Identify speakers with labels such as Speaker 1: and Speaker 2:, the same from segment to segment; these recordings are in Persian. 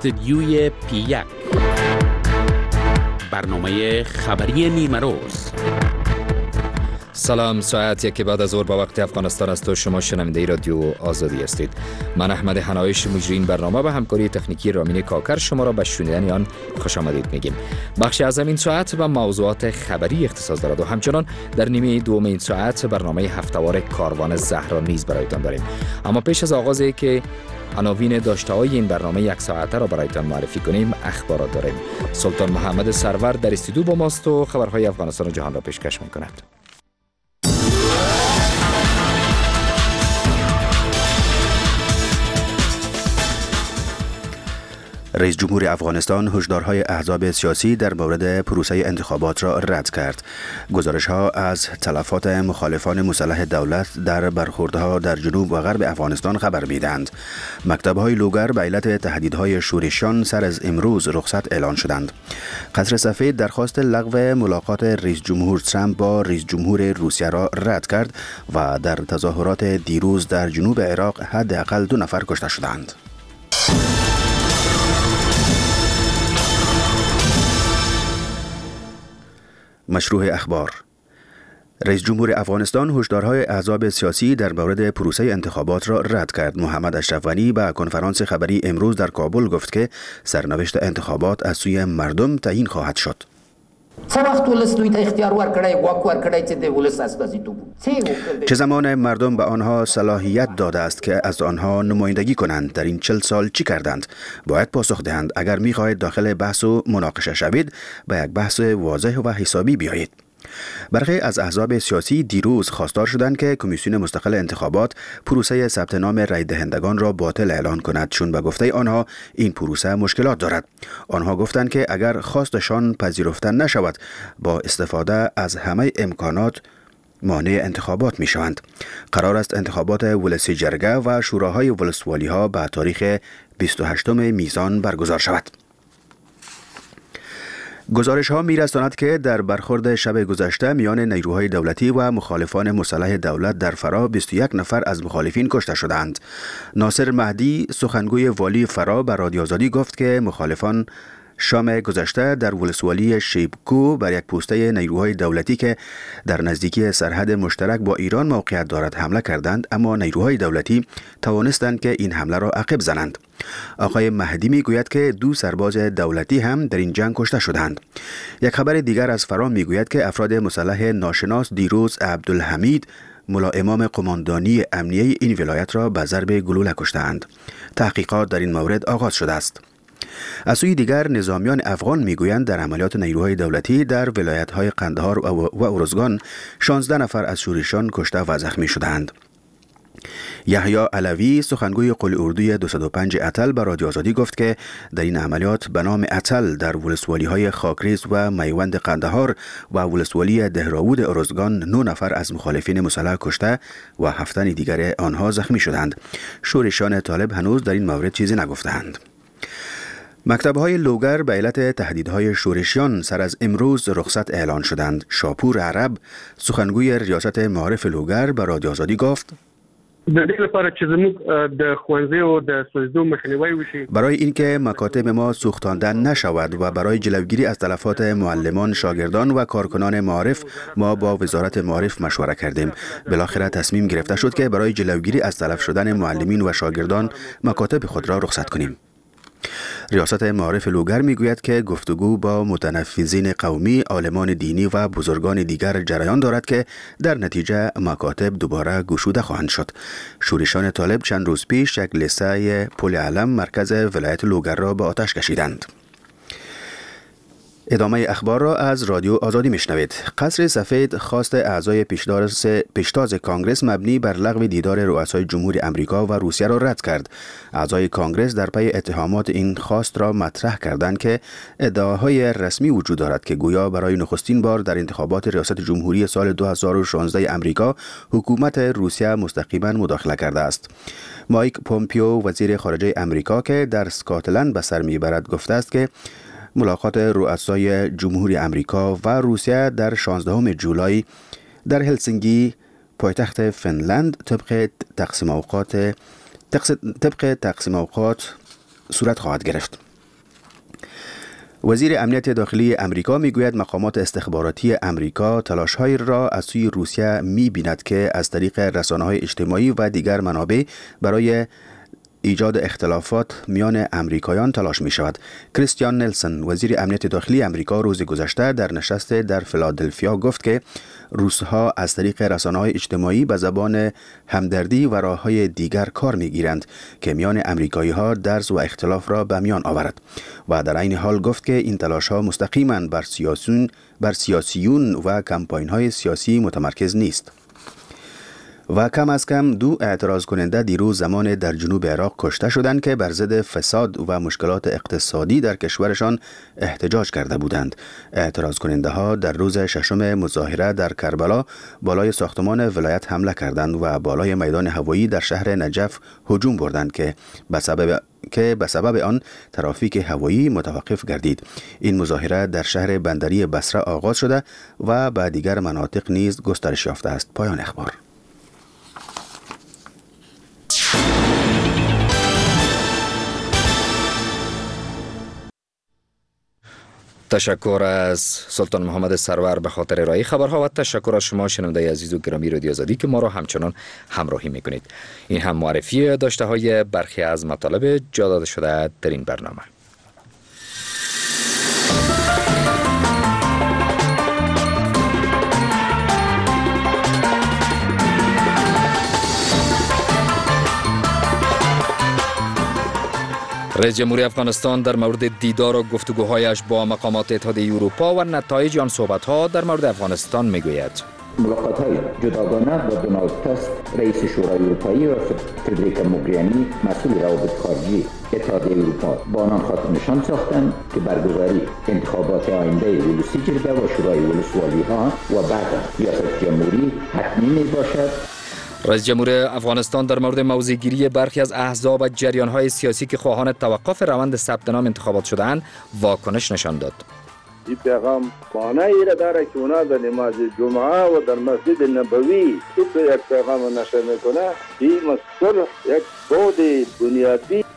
Speaker 1: استدیوی پی1 برنامه خبری نیمه روز.
Speaker 2: سلام، ساعت 1 بعد از ظهر با وقت افغانستان است و شما شنونده رادیو آزادی هستید. من احمد حنایش مجری برنامه و همکاری تکنیکی رامین کاکر شما را به شنیدن آن خوش آمدید میگیم. بخشی از این ساعت به موضوعات خبری اختصاص دارد و همچنان در نیمه دوم این ساعت برنامه هفته‌وار کاروان زهرا نیز برایتان داریم. اما پیش از آغازی که عناوین داشته‌های این برنامه یک ساعته را برایتان معرفی کنیم، اخبارات داریم. سلطان محمد سرور در استودیو با ماست و خبرهای افغانستان و جهان را پیشکش می‌کند.
Speaker 3: رئیس جمهور افغانستان هشدارهای احزاب سیاسی در مورد پروسه انتخابات را رد کرد. گزارش‌ها از تلفات مخالفان مسلح دولت در برخوردها در جنوب و غرب افغانستان خبر می‌دهند. مکتب‌های لوگر به علت تهدیدهای شورشیان سر از امروز رخصت اعلان شدند. قصر سفید درخواست لغو ملاقات رئیس جمهور ترامپ با رئیس جمهور روسیه را رد کرد و در تظاهرات دیروز در جنوب عراق حداقل 2 نفر کشته شدند. مشروع اخبار. رئیس جمهور افغانستان هشدارهای احزاب سیاسی در مورد پروسه انتخابات را رد کرد. محمد اشرف غنی به کنفرانس خبری امروز در کابل گفت که سرنوشت انتخابات از سوی مردم تعیین خواهد شد. چه زمان مردم به آنها صلاحیت داده است که از آنها نمایندگی کنند؟ در این 40 سال چی کردند؟ باید پاسخ دهند. اگر می‌خواهید داخل بحث و مناقشه شوید، به یک بحث واضح و حسابی بیایید. برخی از احزاب سیاسی دیروز خواستار شدند که کمیسیون مستقل انتخابات پروسه ثبت نام رای دهندگان را باطل اعلان کند، چون به گفته آنها این پروسه مشکلات دارد. آنها گفتند که اگر خواستشان پذیرفته نشود، با استفاده از همه امکانات مانع انتخابات می شوند. قرار است انتخابات ولسی جرگه و شوراهای ولسوالی ها به تاریخ 28 میزان برگزار شود. گزارش ها می رساند که در برخورد شب گذشته میان نیروهای دولتی و مخالفان مسلح دولت در فرا 21 نفر از مخالفین کشته شدند. ناصر مهدی سخنگوی والی فرا به رادیو آزادی گفت که مخالفان شام گذشته در ولسوالی شیبکو بر یک پوسته نیروهای دولتی که در نزدیکی سرحد مشترک با ایران موقعیت دارد حمله کردند، اما نیروهای دولتی توانستند که این حمله را عقب زنند. آقای مهدی میگوید که 2 سرباز دولتی هم در این جنگ کشته شدند. یک خبر دیگر از فرا میگوید که افراد مسلح ناشناس دیروز عبدالحمید ملاامام قماندانی امنیه این ولایت را به ضرب گلوله کشتند. تحقیقات در این مورد آغاز شده است. از سوی دیگر نظامیان افغان میگویند در عملیات نیروهای دولتی در ولایت‌های قندهار و ارزگان 16 نفر از شورشیان کشته و زخمی شدند. یحیی علوی سخنگوی قل اردوی 205 اتل به رادیو آزادی گفت که در این عملیات به نام اتل در ولسوالی‌های خاکریز و میوند قندهار و ولسوالی دهراود ارزگان 9 نفر از مخالفین مسلح کشته و 7 دیگر آنها زخمی شدند. شورشیان طالب هنوز در این مورد چیزی نگفتند. مکتب‌های لوگر به علت تهدیدهای شورشیان سر از امروز رخصت اعلان شدند. شاپور عرب سخنگوی ریاست معارف لوگر به رادیو آزادی گفت
Speaker 4: د دې لپاره چې زموږ د ښوونځي او د سوځیدو مخنیوی وشي،
Speaker 3: برای اینکه مکاتب ما سوختانده نشود و برای جلوگیری از تلفات معلمان، شاگردان و کارکنان معارف ما با وزارت معارف مشوره کردیم. بالاخره تصمیم گرفته شد که برای جلوگیری از تلف شدن معلمین و شاگردان مکاتب خود را رخصت کنیم. ریاست معارف لوگر میگوید که گفتگو با متنفذین قومی، عالمان دینی و بزرگان دیگر جریان دارد که در نتیجه مکاتب دوباره گشوده خواهند شد. شورشیان طالب چند روز پیش یک لیسه پل علم مرکز ولایت لوگر را به آتش کشیدند. ادامه اخبار را از رادیو آزادی میشنوید. قصر سفید خواست اعضای پیشتاز کانگرس مبنی بر لغو دیدار رؤسای جمهور امریکا و روسیه را رد کرد. اعضای کانگرس در پی اتهامات این خواست را مطرح کردند که ادعاهای رسمی وجود دارد که گویا برای نخستین بار در انتخابات ریاست جمهوری سال 2016 امریکا حکومت روسیه مستقیما مداخله کرده است. مایک پومپیو وزیر خارجه امریکا که در اسکاتلند به سر میبرد گفته است که ملاقات رؤسای جمهوری امریکا و روسیه در 16 جولای در هلسینکی پایتخت فنلند طبق تقسیم اوقات صورت خواهد گرفت. وزیر امنیت داخلی امریکا میگوید مقامات استخباراتی امریکا تلاش‌هایی را از سوی روسیه می‌بیند که از طریق رسانه‌های اجتماعی و دیگر منابع برای ایجاد اختلافات میان امریکایان تلاش می شود. کریستیان نلسن وزیر امنیت داخلی امریکا روز گذشته در نشست در فیلادلفیا گفت که روس‌ها از طریق رسانه‌های اجتماعی به زبان همدردی و راه‌های دیگر کار می‌گیرند که میان امریکایی‌ها درز و اختلاف را به میان آورد و در عین حال گفت که این تلاش‌ها مستقیماً بر سیاسیون و کمپاین‌های سیاسی متمرکز نیست. و کم از کم 2 اعتراض کننده دیروز زمان در جنوب عراق کشته شدند که بر ضد فساد و مشکلات اقتصادی در کشورشان احتجاج کرده بودند. اعتراض کننده ها در روز 6 مظاهره در کربلا بالای ساختمان ولایت حمله کردند و بالای میدان هوایی در شهر نجف هجوم بردند که به سبب آن ترافیک هوایی متوقف گردید. این مظاهره در شهر بندری بصره آغاز شده و به دیگر مناطق نیز گسترش یافته است. پایان اخبار.
Speaker 2: تشکر از سلطان محمد سرور به خاطر ارائه خبرها و تشکر از شما شنونده عزیز و گرامی رادیو آزادی که ما را همچنان همراهی میکنید. این هم معرفی داشته های برخی از مطالب جا داده شده در این برنامه. رئیس جمهوری افغانستان در مورد دیدار و گفتگوهایش با مقامات اتحادیه اروپا و نتایج آن صحبت‌ها در مورد افغانستان میگوید.
Speaker 5: ملاقات‌های جداگانه با دونالد تاسک رئیس شورای اروپایی و فدریکا موگرینی مسئول روابط خارجی اتحادیه اروپا با آنان خاطر نشان ساختند که برگزاری انتخابات آینده ولوسی جرگه و شورای ولسوالی‌ها و بعد ریاست جمهوری حتمی میباشد.
Speaker 2: رئیس جمهور افغانستان در مورد موضع‌گیری برخی از احزاب و جریان‌های سیاسی که خواهان توقف روند ثبت نام انتخابات شده‌اند واکنش نشان داد.
Speaker 6: این پیغام معنی را داره که اونا در نماز جمعه و در مسجد نبوی تو یک پیغام نشر میکنه. این مسئول یک بود بنیادی.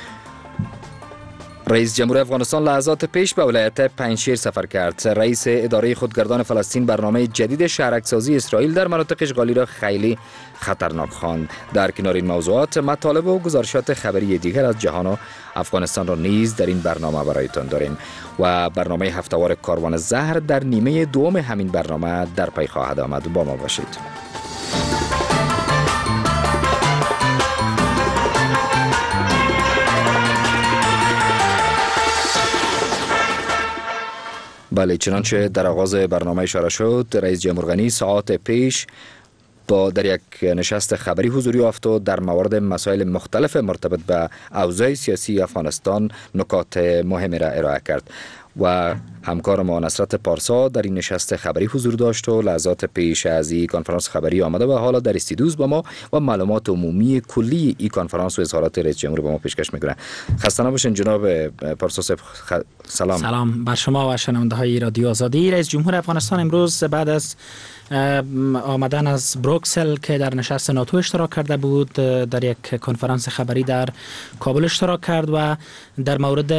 Speaker 2: رئیس جمهور افغانستان لحظات پیش به ولایت پنجشیر سفر کرد. رئیس اداره خودگردان فلسطین برنامه جدید شهرک‌سازی اسرائیل در مناطق اشغالی را خیلی خطرناک خواند. در کنار این موضوعات مطالب و گزارشات خبری دیگر از جهان و افغانستان را نیز در این برنامه برایتان داریم و برنامه هفته‌وار کاروان زهر در نیمه دوم همین برنامه در پی خواهد آمد. با ما باشید. بله، چنانچه در آغاز برنامه اشاره شد، رئیس جمهور غنی ساعات پیش در یک نشست خبری حضور یافت و در مورد مسائل مختلف مرتبط به اوضاع سیاسی افغانستان نکات مهمی را ارائه کرد و همکار ما نصرت پارسا در این نشست خبری حضور داشت و لحظات پیش از این کنفرانس خبری آمده و حالا در استودیو با ما و معلومات عمومی کلی این کنفرانس و اظهارات رئیس جمهور با ما پیشکش میکنه. خسته نباشین جناب پارسا صاحب.
Speaker 7: سلام بر شما و شنونده های رادیو آزادی. رئیس جمهور افغانستان امروز بعد از آمدن از بروکسل که در نشست ناتو اشتراک کرده بود در یک کنفرانس خبری در کابل اشتراک کرد و در مورد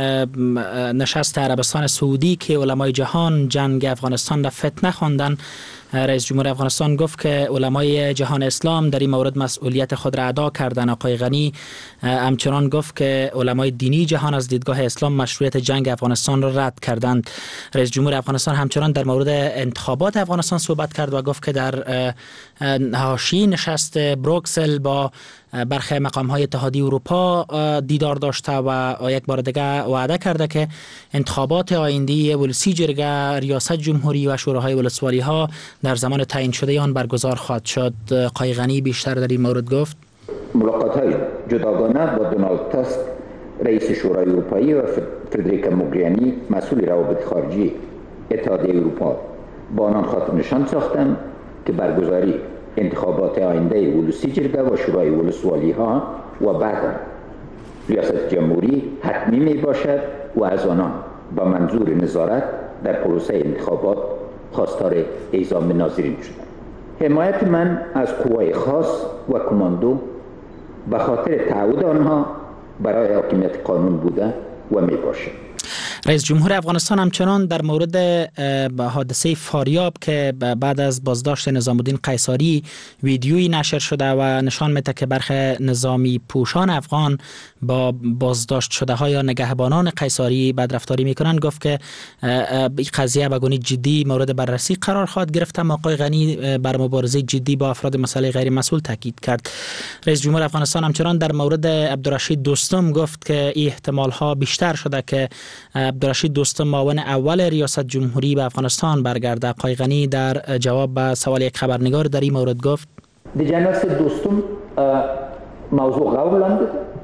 Speaker 7: نشست عربستان سعودی که علمای جهان جنگ افغانستان را فتنه خواندن، رئیس جمهور افغانستان گفت که علمای جهان اسلام در این مورد مسئولیت خود را ادا کردند. آقای غنی همچنان گفت که علمای دینی جهان از دیدگاه اسلام مشروعیت جنگ افغانستان را رد کردند. رئیس جمهور افغانستان همچنان در مورد انتخابات افغانستان صحبت کرد و گفت که در حاشیه نشست بروکسل با برخی مقام‌های اتحادیه اروپا دیدار داشته و یک بار دیگر وعده کرده که انتخابات آینده ولسی جرگه، ریاست جمهوری و شوراهای ولسوالی‌ها در زمان تعیین شده آن برگزار خواهد شد. آقای غنی بیشتر در این مورد گفت.
Speaker 5: ملاقات‌های جداگانه با دونالد تاسک رئیس شورای اروپایی و فدریکا موگرینی مسئول روابط خارجی اتحادیه اروپا با آنان خاطر نشان ساختند که برگزاری انتخابات آینده ولسی جرگه و شورای ولسوالی‌ها و بعد ریاست جمهوری حتمی می باشد و از آنان با منظور نظارت در پروسه انتخابات خواستار اعزام ناظرین شدند. حمایت من از قوای خاص و کماندو به خاطر تعهد آنها برای حاکمیت قانون بوده و می باشد.
Speaker 7: رئیس جمهور افغانستان همچنان در مورد حادثه فاریاب که بعد از بازداشت نظام الدین قیصری ویدیویی نشر شده و نشان میده که برخی نظامی پوشان افغان با بازداشت شده ها یا نگهبانان قیصری بدرفتاری میکنن، گفت که این قضیه به گونه جدی مورد بررسی قرار خواهد گرفت. آقای غنی بر مبارزه جدی با افراد مسئله غیر مسئول تاکید کرد. رئیس جمهور افغانستان همچنان در مورد عبدالرشید دوستم گفت که این احتمال ها بیشتر شده که عبدالرشید دوستم معاون اول ریاست جمهوری به افغانستان برگرده. آقای غنی در جواب به سوال یک خبرنگار در این مورد گفت
Speaker 5: د جنرال دوستم موضوع قبولند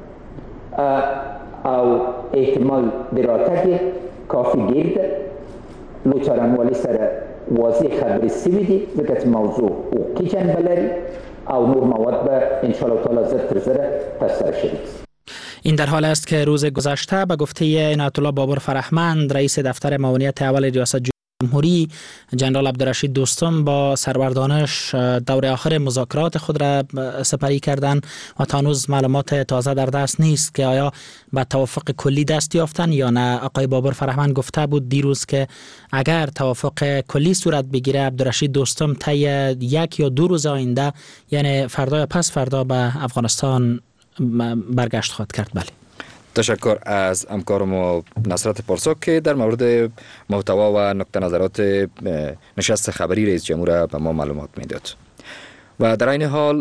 Speaker 5: او احتمال براتک کافی گرد لوچارانوالی سر واضح خبری سوی دی ځکه چې موضوع حقوقي جنبه لري او نور مواد به انشاءالله تعالی زر تر زره ترسره شوی است.
Speaker 7: این در حال است که روز گذشته به گفته عنایت الله بابر فرهمند رئیس دفتر معاونیت اول ریاست جمهوری، جنرال عبدالرشید دوستم با سروردانش دور آخر مذاکرات خود را سپری کردند و تا هنوز معلومات تازه در دست نیست که آیا به توافق کلی دست یافتن یا نه. آقای بابر فرهمند گفته بود دیروز که اگر توافق کلی صورت بگیره عبدالرشید دوستم طی 1 یا 2 روز آینده، یعنی فردا یا پس فردا، به افغانستان برگشت خواهد کرد. بله.
Speaker 2: تشکر از همکارم نصرت پارسا که در مورد محتوا و نقطه نظرات نشست خبری رئیس جمهور به ما معلومات میداد. و در این حال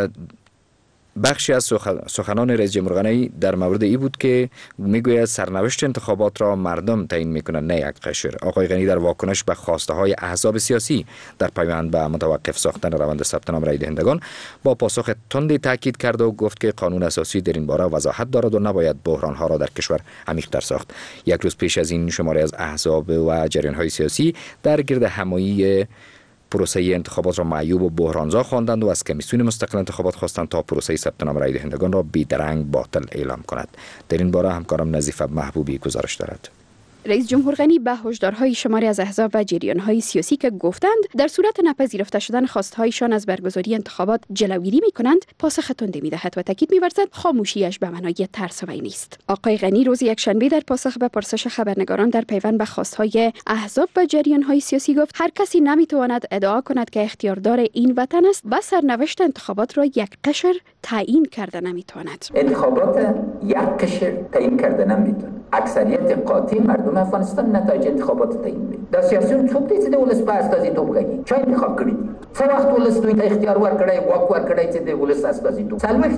Speaker 2: بخشی از سخنان رئیس جمهور غنی در مورد ای بود که میگوید سرنوشت انتخابات را مردم تعیین میکنند نه یک قشر. آقای غنی در واکنش به خواسته های احزاب سیاسی در پیوند به متوقف ساختن روند ثبت نام رای دهندگان با پاسخ تندی تاکید کرد و گفت که قانون اساسی در این باره وضاحت دارد و نباید بحران ها را در کشور عمیق‌تر ساخت. یک روز پیش از این شماری از احزاب و جریان های سیاسی در گرد همایی پروسه انتخابات را معیوب و بحرانزا خواندند و از کمیسیون مستقل انتخابات خواستند تا پروسه ثبت نام رای دهندگان را بی‌درنگ باطل اعلام کند. در این باره همکارم نظیفه محبوبی گزارش دارد.
Speaker 8: رئیس جمهور غنی به هشدارهای شماری از احزاب و جریان‌های سیاسی که گفتند در صورت نپذیرفته شدن خواستهایشان از برگزاری انتخابات جلوگیری می‌کنند پاسخ تندی می‌دهد و تاکید می‌ورزد خاموشیش به معنای ترس و وی نیست. آقای غنی روز یکشنبه در پاسخ به پرسش خبرنگاران در پیوند به خواستهای احزاب و جریان‌های سیاسی گفت هر کسی نمی‌تواند ادعا کند که اختیاردار این وطن است و سرنوشت انتخابات را یک قشر تعیین کرده نمی‌تواند.
Speaker 5: انتخابات یک قشر تعیین کرده نمی‌تواند. اکثریت قاطع مردم افغانستان نتایج انتخابات تعیین می‌کنه. د سیاسيون څوک دي چې د ولس په استازیتوب کوي؟ چا انتخاب کړی؟ څو وخت ولس دوی ته اختیار ورکړی، واک ورکړی چې د ولس استازیتوب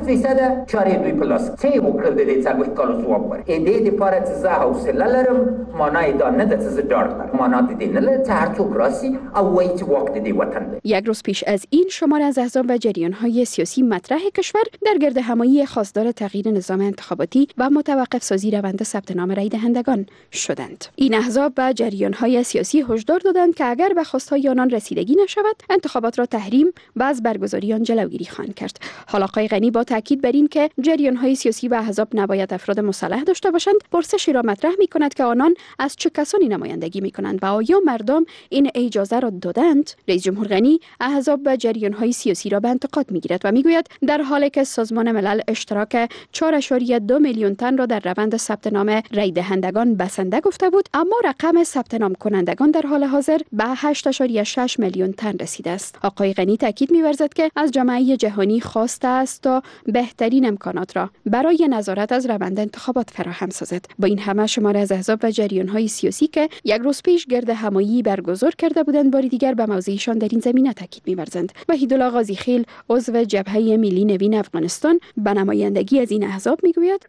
Speaker 5: 40% چارې دوی په لاس څه وکړل د دې 40 کالو ځواب ور. ا دې لپاره چې زه حوصله لرم، معنی دا نه ده چې زه ډاډ لرم. معنی دې نه لري چې هر څوک راسي او وایي چې واک د دې وطن دی.
Speaker 8: یک روز پیش از این شمار از احزاب و جریان‌های سیاسی مطرح کشور در گرد همایی خواستار تغییر نظام انتخاباتی و متوقف سازی روند ثبت نام رای دهندگان شدند. این احزاب و جریان‌های سیاسی هشدار دادند که اگر به خواستهای آنان رسیدگی نشود انتخابات را تحریم و از برگزاری آن جلوگیری خواهند کرد. حالا آقای غنی با تاکید بر این که جریان‌های سیاسی و احزاب نباید افراد مسلح داشته باشند پرسشی را مطرح می‌کند که آنان از چه کسانی نمایندگی می‌کنند و آیا مردم این اجازه را دادند. رئیس جمهور غنی احزاب و جریان‌های سیاسی را به انتقاد می‌گیرد و می‌گوید در حالی که سازمان ملل اشتراک 4.2 میلیون تن را در روند ثبت نام رای دهندگان بسنده گفته بود، اما رقم ثبت نام کنندگان در حال حاضر به 8.6 میلیون تن رسیده است. آقای غنی تاکید می‌ورزد که از جامعه جهانی خواسته است تا بهترین امکانات را برای نظارت از روند انتخابات فراهم سازد. با این همه شمار از احزاب و جریان‌های سیاسی که یک روز پیش گرد همایی برگزار کرده بودند باری دیگر به موضعشان در این زمینه تاکید می‌ورزند. وحیدالله غازی خیل عضو جبهه ملی نوین افغانستان به نمایندگی از این احزاب می‌گوید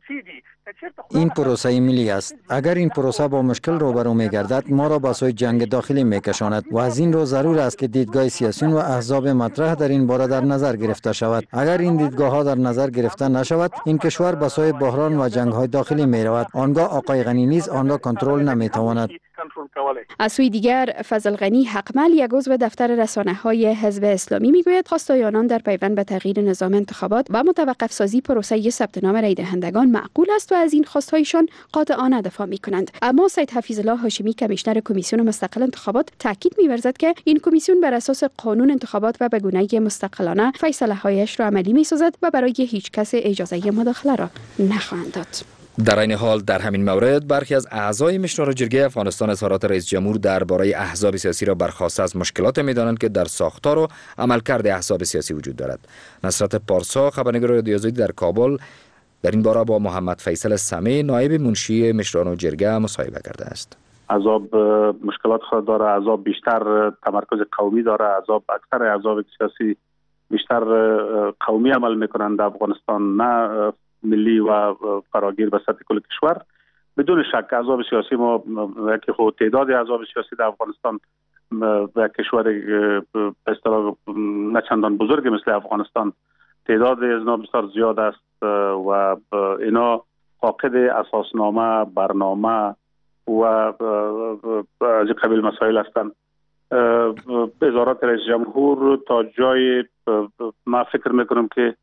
Speaker 9: این پروسه ملی است. اگر این پروسه با مشکل روبرو می‌گردد ما را به سوی جنگ داخلی می‌کشاند و از این رو ضرور است که دیدگاه سیاسیون و احزاب مطرح در این باره در نظر گرفته شود. اگر این دیدگاه‌ها در نظر گرفته نشود این کشور به سوی بحران و جنگ‌های داخلی می‌رود. آنگاه آقای غنی نیز آن را کنترل نمی‌تواند.
Speaker 8: از سوی دیگر فضل غنی حقمل یک عضو دفتر رسانه‌های حزب اسلامی میگوید خواستای آنان در پیوند به تغییر نظام انتخابات و متوقف سازی پروسه ثبت نام رای دهندگان معقول است و از این خواستهایشان قاطعانه دفاع می‌کنند. اما سید حفیظالله هاشمی کمیشنر کمیسیون مستقل انتخابات تاکید می‌ورزد که این کمیسیون بر اساس قانون انتخابات و به گونه‌ای مستقلانه فیصله‌هایش را عملی می‌سازد و برای هیچ کس اجازه مداخله را نخواهند داد.
Speaker 2: در این حال در همین مورد برخی از اعضای مشورای جرگه افغانستان اظهارات رئیس جمهور درباره احزاب سیاسی را برخواسته از مشکلات می‌دانند که در ساختار و عملکرد احزاب سیاسی وجود دارد. نصرت پارسا خبرنگار رادیو آزادی در کابل در این باره با محمد فیصل سمی نایب منشی مشورای جرگه مصاحبه کرده است.
Speaker 10: احزاب مشکلات خود داره، احزاب بیشتر تمرکز قومی داره، اکثر احزاب سیاسی بیشتر قومی عمل میکنند در افغانستان، نه ملی و فراگیر به سطح کل کشور. بدون شک احزاب سیاسی ما که خود تعداد احزاب سیاسی در افغانستان و کشور به اصطلاح نه چندان بزرگ مثل افغانستان تعداد از بسیار زیاد است و اینا فاقد اساسنامه، برنامه و از قبیل مسائل هستند. وزارت رئیس جمهور تا جای ما فکر میکنم که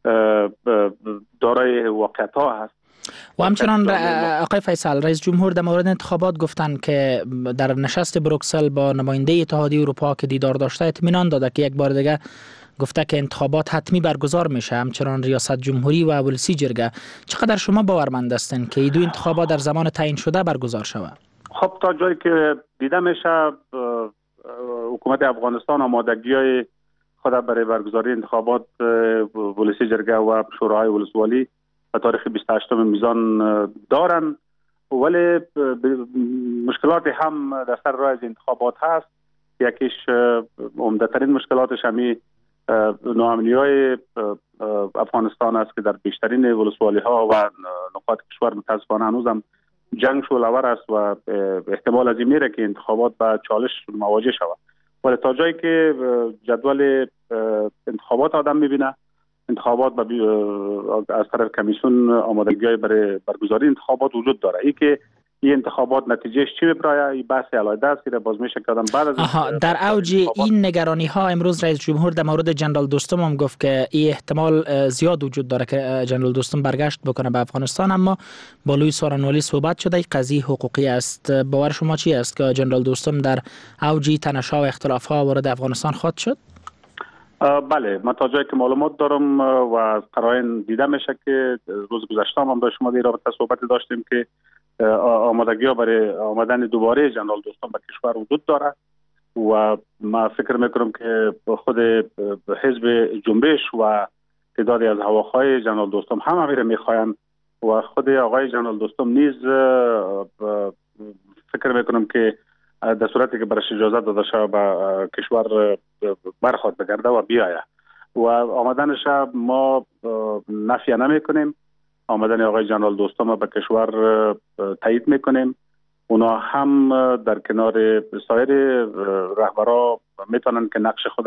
Speaker 10: دارای واقعیت ها هست.
Speaker 7: و همچنان آقای فیصل، رئیس جمهور در مورد انتخابات گفتند که در نشست بروکسل با نماینده اتحادیه اروپا که دیدار داشته اطمینان داده که یک بار دیگه گفته که انتخابات حتمی برگزار میشه. همچنان ریاست جمهوری و ولسی جرگه، چقدر شما باورمند هستین که این دو انتخابات در زمان تعیین شده برگزار شود؟
Speaker 10: خب تا جایی که دیده میشه حکومت افغانستان آمادگی‌های خود برای برگزاری انتخابات ولسی جرگه و شورای ولسوالی به تاریخ 28 میزان دارن، ولی مشکلات هم در سر راه انتخابات هست. یکیش عمده‌ترین مشکلاتش همی ناامنی‌های افغانستان است که در بیشترین ولسوالی‌ها و نقاط کشور متاسفانه هنوز هم جنگ شعله‌ور است و احتمال از این میره که انتخابات با چالش مواجه شود. ولی تا جایی که جدول انتخابات آدم میبینه، انتخابات از طرف کمیسیون آمادگی‌های برای برگزاری انتخابات وجود داره. ای که این انتخابات نتیجهش چی میبره این بحث علیحده است که باز میشه که آدم بعد از
Speaker 7: در اوج این نگرانی ها امروز رئیس جمهور در مورد جنرال دوستم هم گفت که این احتمال زیاد وجود داره که جنرال دوستم برگشت بکنه به افغانستان، اما با لوی سارنوالی صحبت شده این قضیه حقوقی است. باور شما چی است که جنرال دوستم در اوج تنش‌ها و اختلاف‌ها وارد افغانستان خواهد شد؟
Speaker 10: بله، من تا جایی که معلومات دارم و از قرائن دیده میشه که روز گذشته هم با شما در رابطه صحبت داشتیم که آمادگی‌ها برای آمدن دوباره جنرال دوستم به کشور وجود داره و ما فکر میکنم که خود حزب جنبش و تعدادی از هواخواه جنرال دوستم هم همین میخواین و خود آقای جنرال دوستم نیز فکر میکنم که در صورتی که برش اجازه داده شود به کشور برخواد بگرده و بیاید و آمدنش ما نفی نمیکنیم. آمدن آقای جنرال دوستم به کشور تایید میکنیم. اونا هم در کنار سایر رهبرا میتونن که نقش خود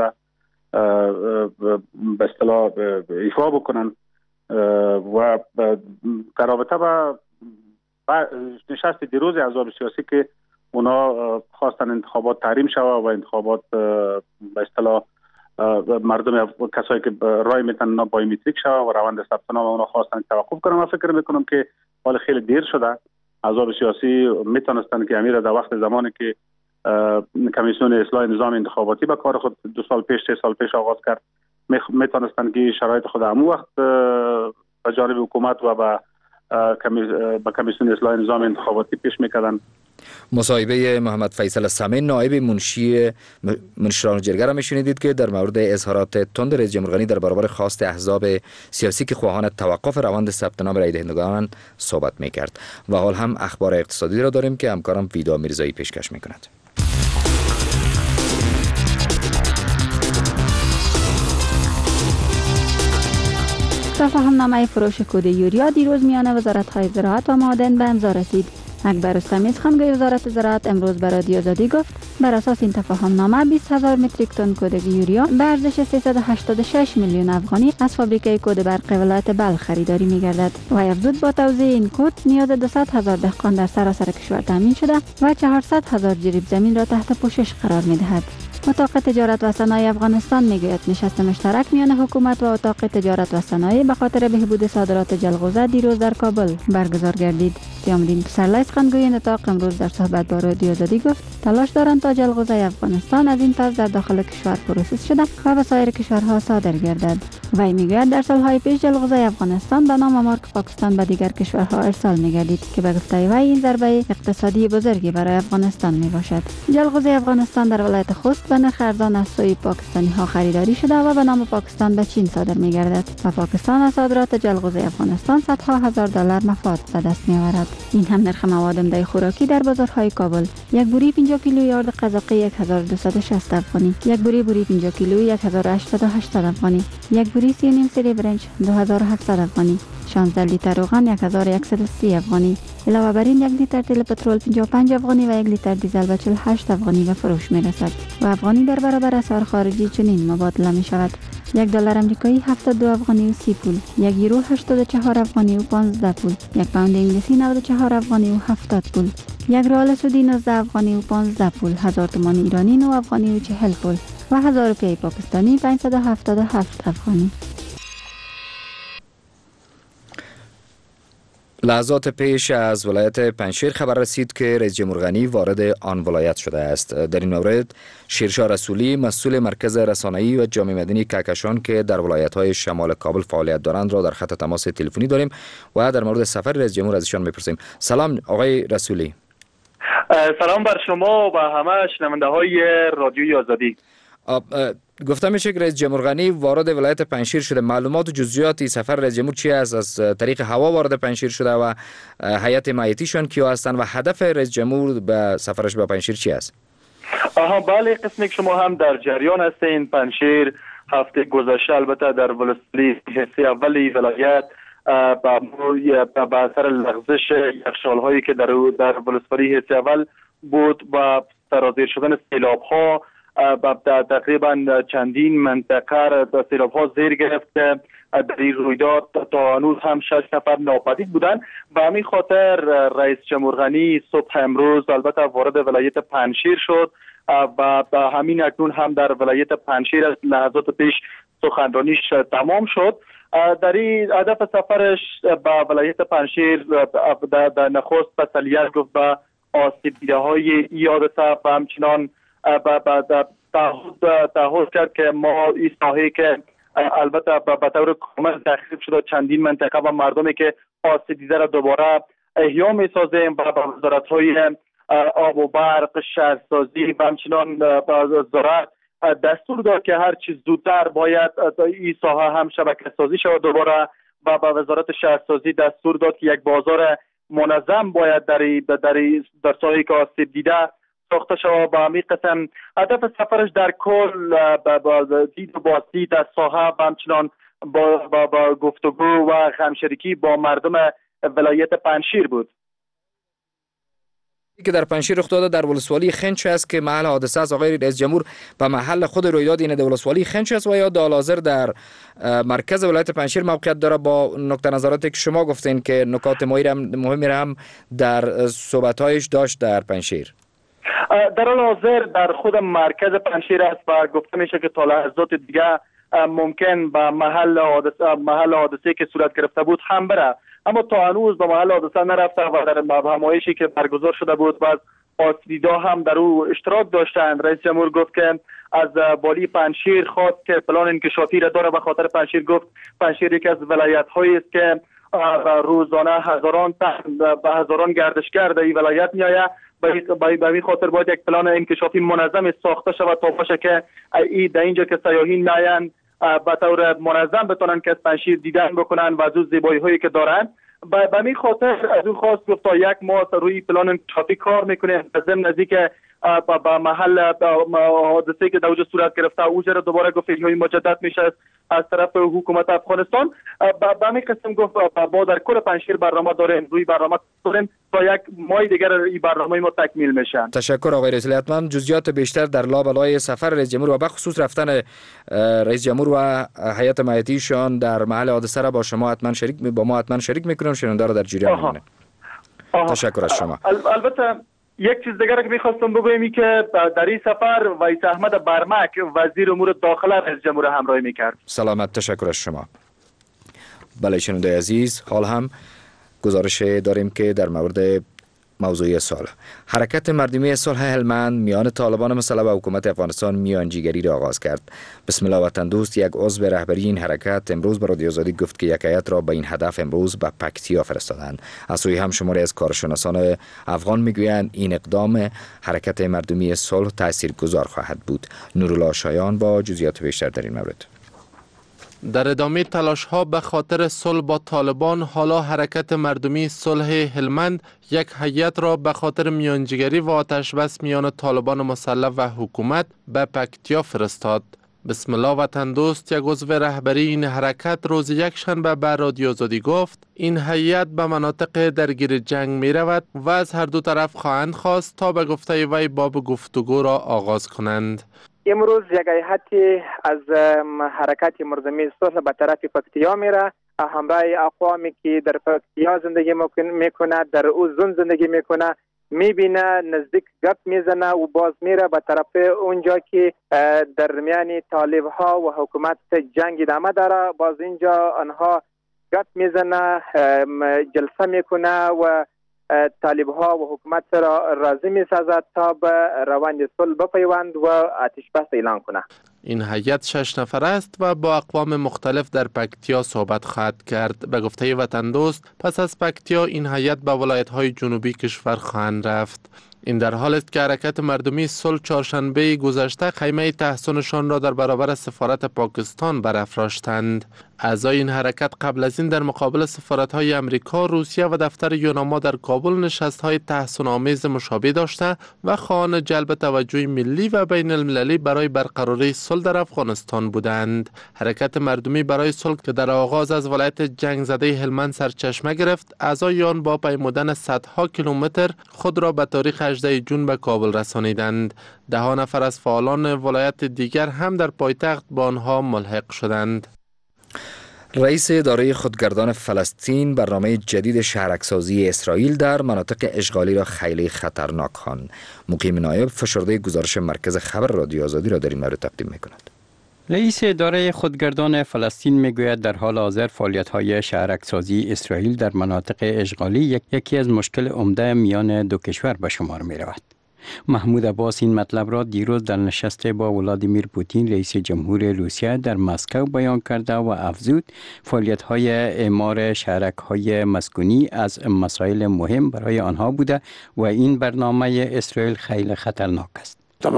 Speaker 10: به اصطلاح ایفا بکنن و در رابطه با نشست دیروز احزاب سیاسی که اونا خواستن انتخابات تحریم شود و انتخابات به اصطلاح مردم کسایی که رای میتن بایومتریک شود و روند ثبت نام اونا خواستن توقف کنن. من فکر میکنم که حال خیلی دیر شده. احزاب سیاسی میتونستن که امیر در وقت زمانی که کمیسیون اصلاح نظام انتخاباتی به کار خود 2 سال پیش 3 سال پیش آغاز کرد، میتونستن که شرایط خود همون وقت به جانب حکومت و به کمیسیون اصلاح نظام انتخاباتی پیش میکردن.
Speaker 2: مصاحبه محمد فیصل سمی نایب منشی مشورای جرگه را میشنیدید که در مورد اظهارات تند رئیس جمهور غنی در برابر خواست احزاب سیاسی که خواهان توقف روند ثبت نام رای دهندگان صحبت میکرد. و حال هم اخبار اقتصادی را داریم که همکارم ویدا میرزایی پیشکش میکند.
Speaker 11: تفاهمنامه فروش کود یوریا دیروز میان وزارت‌های زراعت و معادن به امضا رسید. اکبر رستمی سخنگوی وزارت زراعت امروز به رادیو آزادی گفت بر اساس این تفاهمنامه 20,000 متریک تن کود یوریا به ارزش 386 میلیون افغانی از فابریکه کود برق ولایت بلخ خریداری می‌گردد. و افزود با توزیع این کود نیاز 200,000 دهقان در سراسر کشور تامین شده و 400,000 جریب زمین را تحت پوشش قرار می‌دهد. اتاق تجارت و صنایع افغانستان میگوید نشست مشترک میان حکومت و اتاق تجارت و صنایع به خاطر بهبود صادرات جلغوزه دیروز در کابل برگزار گردید. سیام‌الدین پسرلی سخنگوی این اتاق امروز در صحبت با رادیو آزادی گفت تلاش دارند تا جلغوزه افغانستان از این پس در داخل کشور پروسس شده و به سایر کشورها صادر گردد. وی میگوید در سالهای پیش جلغوزه افغانستان به نام مارک پاکستان به دیگر کشورها ارسال میگردید که به گفته وی این ضربه اقتصادی بزرگی برای افغانستان میباشد. جلغوزه افغانستان در ولایت خوست به نرخ ارزان از سوی پاکستانی ها خریداری شده و به نام پاکستان به چین صادر میگردد و پاکستان از صادرات جلغوزه افغانستان صدها هزار دلار مفاد به دست میآورد. این هم نرخ مواد عمده خوراکی در بازارهای کابل: یک بوری 50 کیلویی آرد قزاقی 1260 افغانی، یک بوری 50 کیلویی 1880 افغانی، یک بوری 3.5 سری برنج 2700 افغانی، 16 لیتر روغن 1130 افغانی. علاوه بر این 1 لیتر تیل پترول 55 افغانی و 1 لیتر دیزل به 48 افغانی به فروش می رسد و افغانی در برابر اسعار خارجی چنین مبادله می شود: یک دلار آمریکایی 72 افغانی و 30 پول، یک یورو 84 افغانی و 15 پول، یک پوند انگلیسی 94 افغانی و 70 پول، یک ریال سعودی 19 افغانی و 15 پول، 1000 تومان ایرانی 9 افغانی و 40 پول و 1000 روپیه پاکستانی 577 افغانی.
Speaker 2: لحظات پیش از ولایت پنجشیر خبر رسید که رئیس جمهور غنی وارد آن ولایت شده است. در این مورد شیرشاه رسولی مسئول مرکز رسانه‌ای و جامعه مدنی کهکشان که در ولایت‌های شمال کابل فعالیت دارند را در خط تماس تلفنی داریم و در مورد سفر رئیس جمهور از ایشان می‌پرسیم. سلام آقای رسولی.
Speaker 12: سلام بر شما و همه شنونده‌های رادیوی آزادی.
Speaker 2: گفته میشه که رئیس جمهور غنی وارد ولایت پنجشیر شده. معلومات و جزئیات سفر رئیس جمهور چی است؟ از طریق هوا وارد پنجشیر شده و هیئت مایتیشون کیا هستند و هدف رئیس جمهور به سفرش به پنجشیر چی است؟
Speaker 12: بله، قسمی که شما هم در جریان هستین. پنجشیر هفته گذشته البته در ولسوالی حصه اولی ولایت به اثر لغزش یخچال‌هایی که در ولسوالی حصه اول بود و سرازیر شدن سیلاب‌ها تقریبا چندین منطقه سیلاب‌ها زیر گرفت. در این رویداد تا هنوز هم 6 نفر ناپدید بودند. به همین خاطر رئیس جمهور غنی صبح امروز البته وارد ولایت پنجشیر شد و همین اکنون هم در ولایت پنجشیر از لحظات پیش سخنرانیش تمام شد. در این هدف سفرش به ولایت پنجشیر در نخست تسلیت گفت به آسیب دیده‌های این حادثه و همچنان تعهد کرد که ما این ساحه که البته به طور کامل تخریب شده چندین منطقه و مردمی که آسیب دیده را دوباره احیا می‌سازیم و به وزارت‌های آب و برق، شهرسازی و همچنان زراعت دستور داد که هر چیز زودتر باید این ساحه هم شبکه سازی شود دوباره و به وزارت شهرسازی دستور داد که یک بازار منظم باید در ساحه‌ای که آسیب دیده ساخته شود. با همین قسم هدف سفرش در کل با دید و بازدید از ساحه و همچنان با گفتگو و همشریکی با مردم ولایت پنجشیر بود.
Speaker 2: که در پنجشیر رخ داده در ولسوالی خنچ است که محل حادثه از آقای رئیس جمهور به محل خود رویداد این در ولسوالی خنچ است و یا حاضر در مرکز ولایت پنجشیر موقعیت داره. با نکته نظراتی که شما گفتین که نکات مهمی را هم در صحبت‌هایش داشت در پنجشیر.
Speaker 12: در حال حاضر در خود مرکز پنجشیر است و گفته میشه که تا لحظات دیگه ممکن به محل حادثه که صورت گرفته بود هم بره، اما تا هنوز به محل حادثه نرفته و در همایشی که برگزار شده بود و آسیب‌دیدا هم در او اشتراک داشتند. رئیس جمهور گفت که از والی پنجشیر خواست که پلان انکشافی را داره. به خاطر پنجشیر گفت پنجشیر یکی از ولایت‌هایی است که روزانه هزاران گردشگر در این ولایت میآید. به این خاطر باید یک پلان انکشافی منظم ساخته شود تا باشه که در اینجا که سیاحین میآیند به طور منظم بتونن که از پنجشیر دیدن بکنن و از اون زیبایی‌هایی که دارن. به همین خاطر از اون خواست گفت تا یک ماه روی پلان انکشافی کار میکنه. ضمن نزدیک به محل حادثه‌ای که در اونجا صورت گرفته اونجا دوباره گفت احیای مجدد میشه از طرف حکومت افغانستان. به همین قسم گفت با در کل پنجشیر برنامه داریم، روی برنامه داریم تا یک ماه دیگر این برنامه ما تکمیل میشن.
Speaker 2: تشکر آقای رئیس. حتما جزئیات بیشتر در لابلای سفر رئیس جمهور و به خصوص رفتن رئیس جمهور و هیئت مایتیشان در محل حادثه را با ما حتما شریک میکنم. شنونده را در جریان میمونه. تشکر از شما.
Speaker 12: البته یک چیز دیگر که میخواستم بگویم که در این سفر ویس احمد برمک وزیر امور داخله رئیس جمهور همراهی میکرد.
Speaker 2: سلامت، تشکر از شما. بله شنونده عزیز، حال هم گزارش داریم که در مورد موضوع صلح، حرکت مردمی صلح هلمند میان طالبان مسلح و حکومت افغانستان میانجیگری را آغاز کرد. بسم الله وطن دوست، یک عضو رهبری این حرکت، امروز به رادیو آزادی گفت که یک هیئت را به این هدف امروز به پکتیا فرستادند. از سوی هم شماری از کارشناسان افغان میگویند این اقدام حرکت مردمی صلح تاثیرگذار خواهد بود. نورالله شایان با جزئیات بیشتر در این مورد.
Speaker 13: در ادامه تلاش ها به خاطر صلح با طالبان، حالا حرکت مردمی صلح هلمند یک هیئت را به خاطر میانجیگری و آتش بس میان طالبان مسلح و حکومت به پکتیا فرستاد. بسم الله وطن دوست، یک عضو رهبری این حرکت روز یکشنبه به رادیو آزادی گفت این هیئت به مناطق درگیر جنگ می رود و از هر دو طرف خواهند خواست تا به گفته وی باب گفتگو را آغاز کنند.
Speaker 14: امروز یک هیئت از حرکت مردمی صلح به طرف پکتیا میره، همراه اقوامی که در پکتیا زندگی میکنه، در اوزون زندگی میکنه، میبینه، نزدیک گپ میزنه و باز میره به طرف اونجا که در میان طالب ها و حکومت جنگ ادامه داره. باز اینجا آنها گپ میزنه، جلسه میکنه و طالب ها و حکومت را راضی میسازد تا به روند صلح بپیوند و آتش بس اعلان کنه.
Speaker 13: این هیئت 6 نفر است و با اقوام مختلف در پکتیا صحبت خواهد کرد. به گفته وطن دوست، پس از پکتیا این هیئت به ولایت‌های جنوبی کشور خواهند رفت. این در حال است که حرکت مردمی صلح چهارشنبه گذشته خیمه تحصنشان را در برابر سفارت پاکستان برافراشتند. اعضای این حرکت قبل از این در مقابل سفارت‌های امریکا، روسیه و دفتر یوناما در کابل نشست‌های تحصن‌آمیز مشابه داشته و خواهان جلب توجه ملی و بین المللی برای برقراری صلح در افغانستان بودند. حرکت مردمی برای صلح که در آغاز از ولایت جنگ زده هلمند سرچشمه گرفت، اعضای آن با پیمودن صدها کیلومتر خود را به تاریخ 18 جون به کابل رسانیدند. 10 نفر از فعالان ولایت دیگر هم در پایتخت با آنها ملحق شدند.
Speaker 2: رئیس اداره خودگردان فلسطین برنامه جدید شهرک‌سازی اسرائیل در مناطق اشغالی را خیلی خطرناک خواند. مقیم نایب فشرده گزارش مرکز خبر رادیو آزادی را در این مورد تقدیم می‌کند.
Speaker 15: رئیس اداره خودگردان فلسطین میگوید در حال حاضر فعالیت‌های شهرک‌سازی اسرائیل در مناطق اشغالی یکی از مشکل عمده میان دو کشور به شمار می‌رود. محمود عباس این مطلب را دیروز در نشست با ولادیمیر پوتین رئیس جمهور روسیه در مسکو بیان کرده و افزود فعالیت‌های اعمار شهرک‌های مسکونی از مسائل مهم برای آنها بوده و این برنامه اسرائیل خیلی خطرناک است.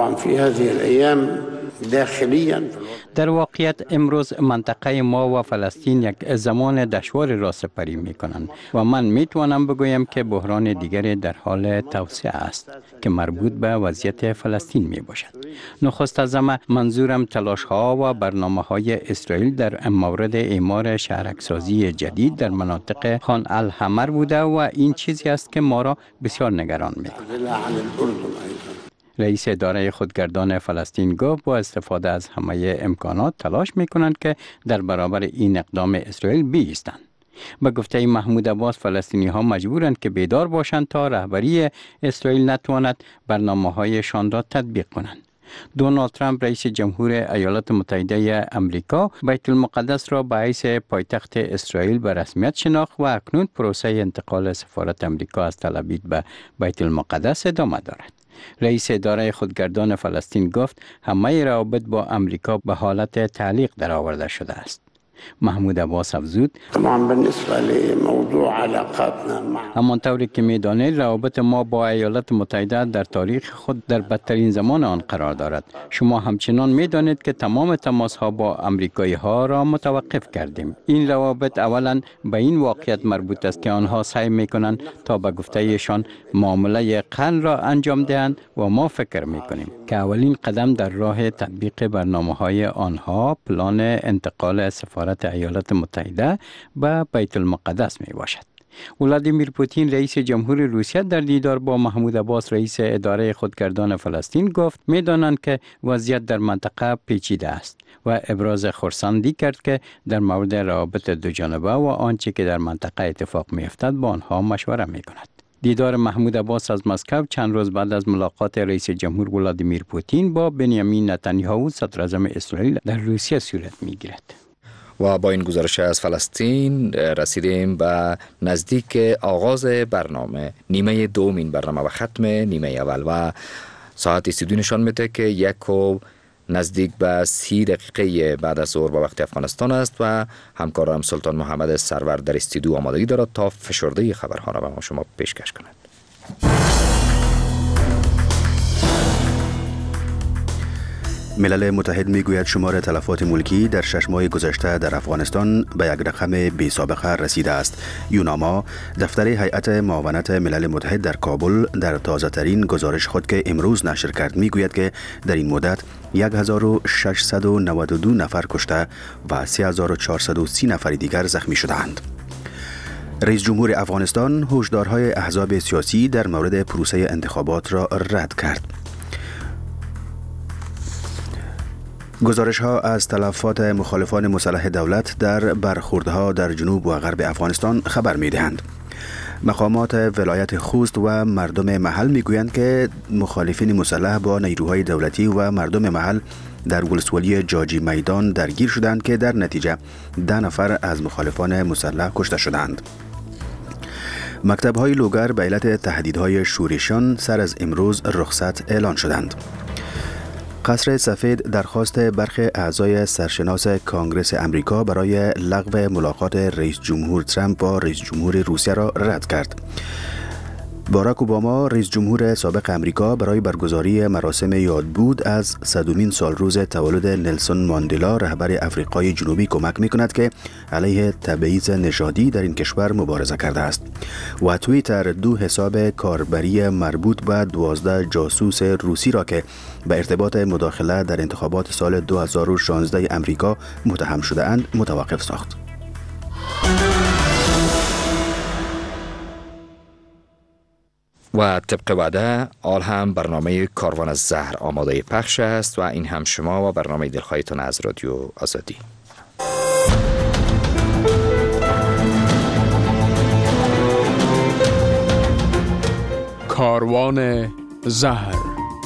Speaker 15: در واقعیت امروز منطقه ما و فلسطین یک زمان دشوار را سپری می کنند و من می توانم بگویم که بحران دیگری در حال توسعه است که مربوط به وضعیت فلسطین می باشد. نخست از همه منظورم تلاش ها و برنامه های اسرائیل در مورد اعمار شهرک‌سازی جدید در مناطق خان الحمر بوده و این چیزی است که ما را بسیار نگران می کند. رئیس اداره خودگردان فلسطین گفت با استفاده از همه امکانات تلاش می‌کنند که در برابر این اقدام اسرائیل بایستند. به گفته محمود عباس فلسطینی‌ها مجبورند که بیدار باشند تا رهبری اسرائیل نتواند برنامه‌هایشان را تطبیق کنند. دونالد ترامپ رئیس جمهور ایالات متحده آمریکا بیت المقدس را به حیث پایتخت اسرائیل به رسمیت شناخت و اکنون پروسه انتقال سفارت آمریکا از تل آویو به بیت المقدس ادامه دارد. رئیس اداره خودگردان فلسطین گفت همه روابط با آمریکا به حالت تعلیق درآورده شده است. محمود عباس افزود همانطوری که می‌دانید روابط ما با ایالات متحده در تاریخ خود در بدترین زمان آن قرار دارد. شما همچنان می‌دانید که تمام تماس‌ها با آمریکایی‌ها را متوقف کردیم. این روابط اولا به این واقعیت مربوط است که آنها سعی می‌کنند تا به گفته‌ایشان معامله قرن را انجام دهند و ما فکر می‌کنیم که اولین قدم در راه تطبیق برنامه‌های آنها پلان انتقال سفارت ایالات متحده به بیت المقدس می باشد. ولادیمیر پوتین رئیس جمهور روسیه در دیدار با محمود عباس رئیس اداره خودگردان فلسطین گفت می دانند که وضعیت در منطقه پیچیده است و ابراز خرسندی کرد که در مورد روابط دو جانبه و آنچه که در منطقه اتفاق می افتد با آنها مشوره می کند. دیدار محمود عباس از مسکو چند روز بعد از ملاقات رئیس جمهور ولادیمیر پوتین با بنیامین نتانیاهو صدر اعظم اسرائیل در روسیه صورت می‌گیرد.
Speaker 2: و با این گزارش از فلسطین رسیدیم به نزدیک آغاز برنامه نیمه دوم این برنامه و ختم نیمه اول و ساعت استودیو نشان میده که 1 نزدیک به 30 دقیقه بعد از ظهر به وقت افغانستان است و همکارم سلطان محمد سرور در استودیو آمادگی دارد تا فشرده خبرها را به شما پیشکش کند.
Speaker 3: ملل متحد میگوید شمار تلفات ملکی در 6 ماه گذشته در افغانستان به یک رقم بی سابقه رسیده است. یوناما دفتر هیئت معاونت ملل متحد در کابل در تازه ترین گزارش خود که امروز نشر کرد میگوید که در این مدت 1692 نفر کشته و 3430 نفر دیگر زخمی شدند. رئیس جمهور افغانستان هشدارهای احزاب سیاسی در مورد پروسه انتخابات را رد کرد. گزارش ها از تلفات مخالفان مسلح دولت در برخوردها در جنوب و غرب افغانستان خبر می دهند. مقامات ولایت خوست و مردم محل می گویند که مخالفین مسلح با نیروهای دولتی و مردم محل در ولسوالی جاجی میدان درگیر شدند که در نتیجه 10 نفر از مخالفان مسلح کشته شدند. مکتب‌های لوگر به علت تهدیدهای شورشیان سر از امروز رخصت اعلان شدند. قصر سفید درخواست برخی اعضای سرشناس کانگرس امریکا برای لغو ملاقات رئیس جمهور ترامپ با رئیس جمهور روسیه را رد کرد. باراک اوباما رئیس جمهور سابق امریکا برای برگزاری مراسم یادبود از 100مین سالروز تولد نلسون ماندلا رهبر افریقای جنوبی کمک می‌کند که علیه تبعیض نژادی در این کشور مبارزه کرده است. و توییتر 2 حساب کاربری مربوط به 12 جاسوس روسی را که به ارتباط مداخله در انتخابات سال 2016 امریکا متهم شده اند متوقف ساخت.
Speaker 2: و طبق وعده آل هم برنامه کاروان از زهر آماده پخش است و این هم شما و برنامه دلخواهتان از رادیو آزادی.
Speaker 16: کاروان زهر.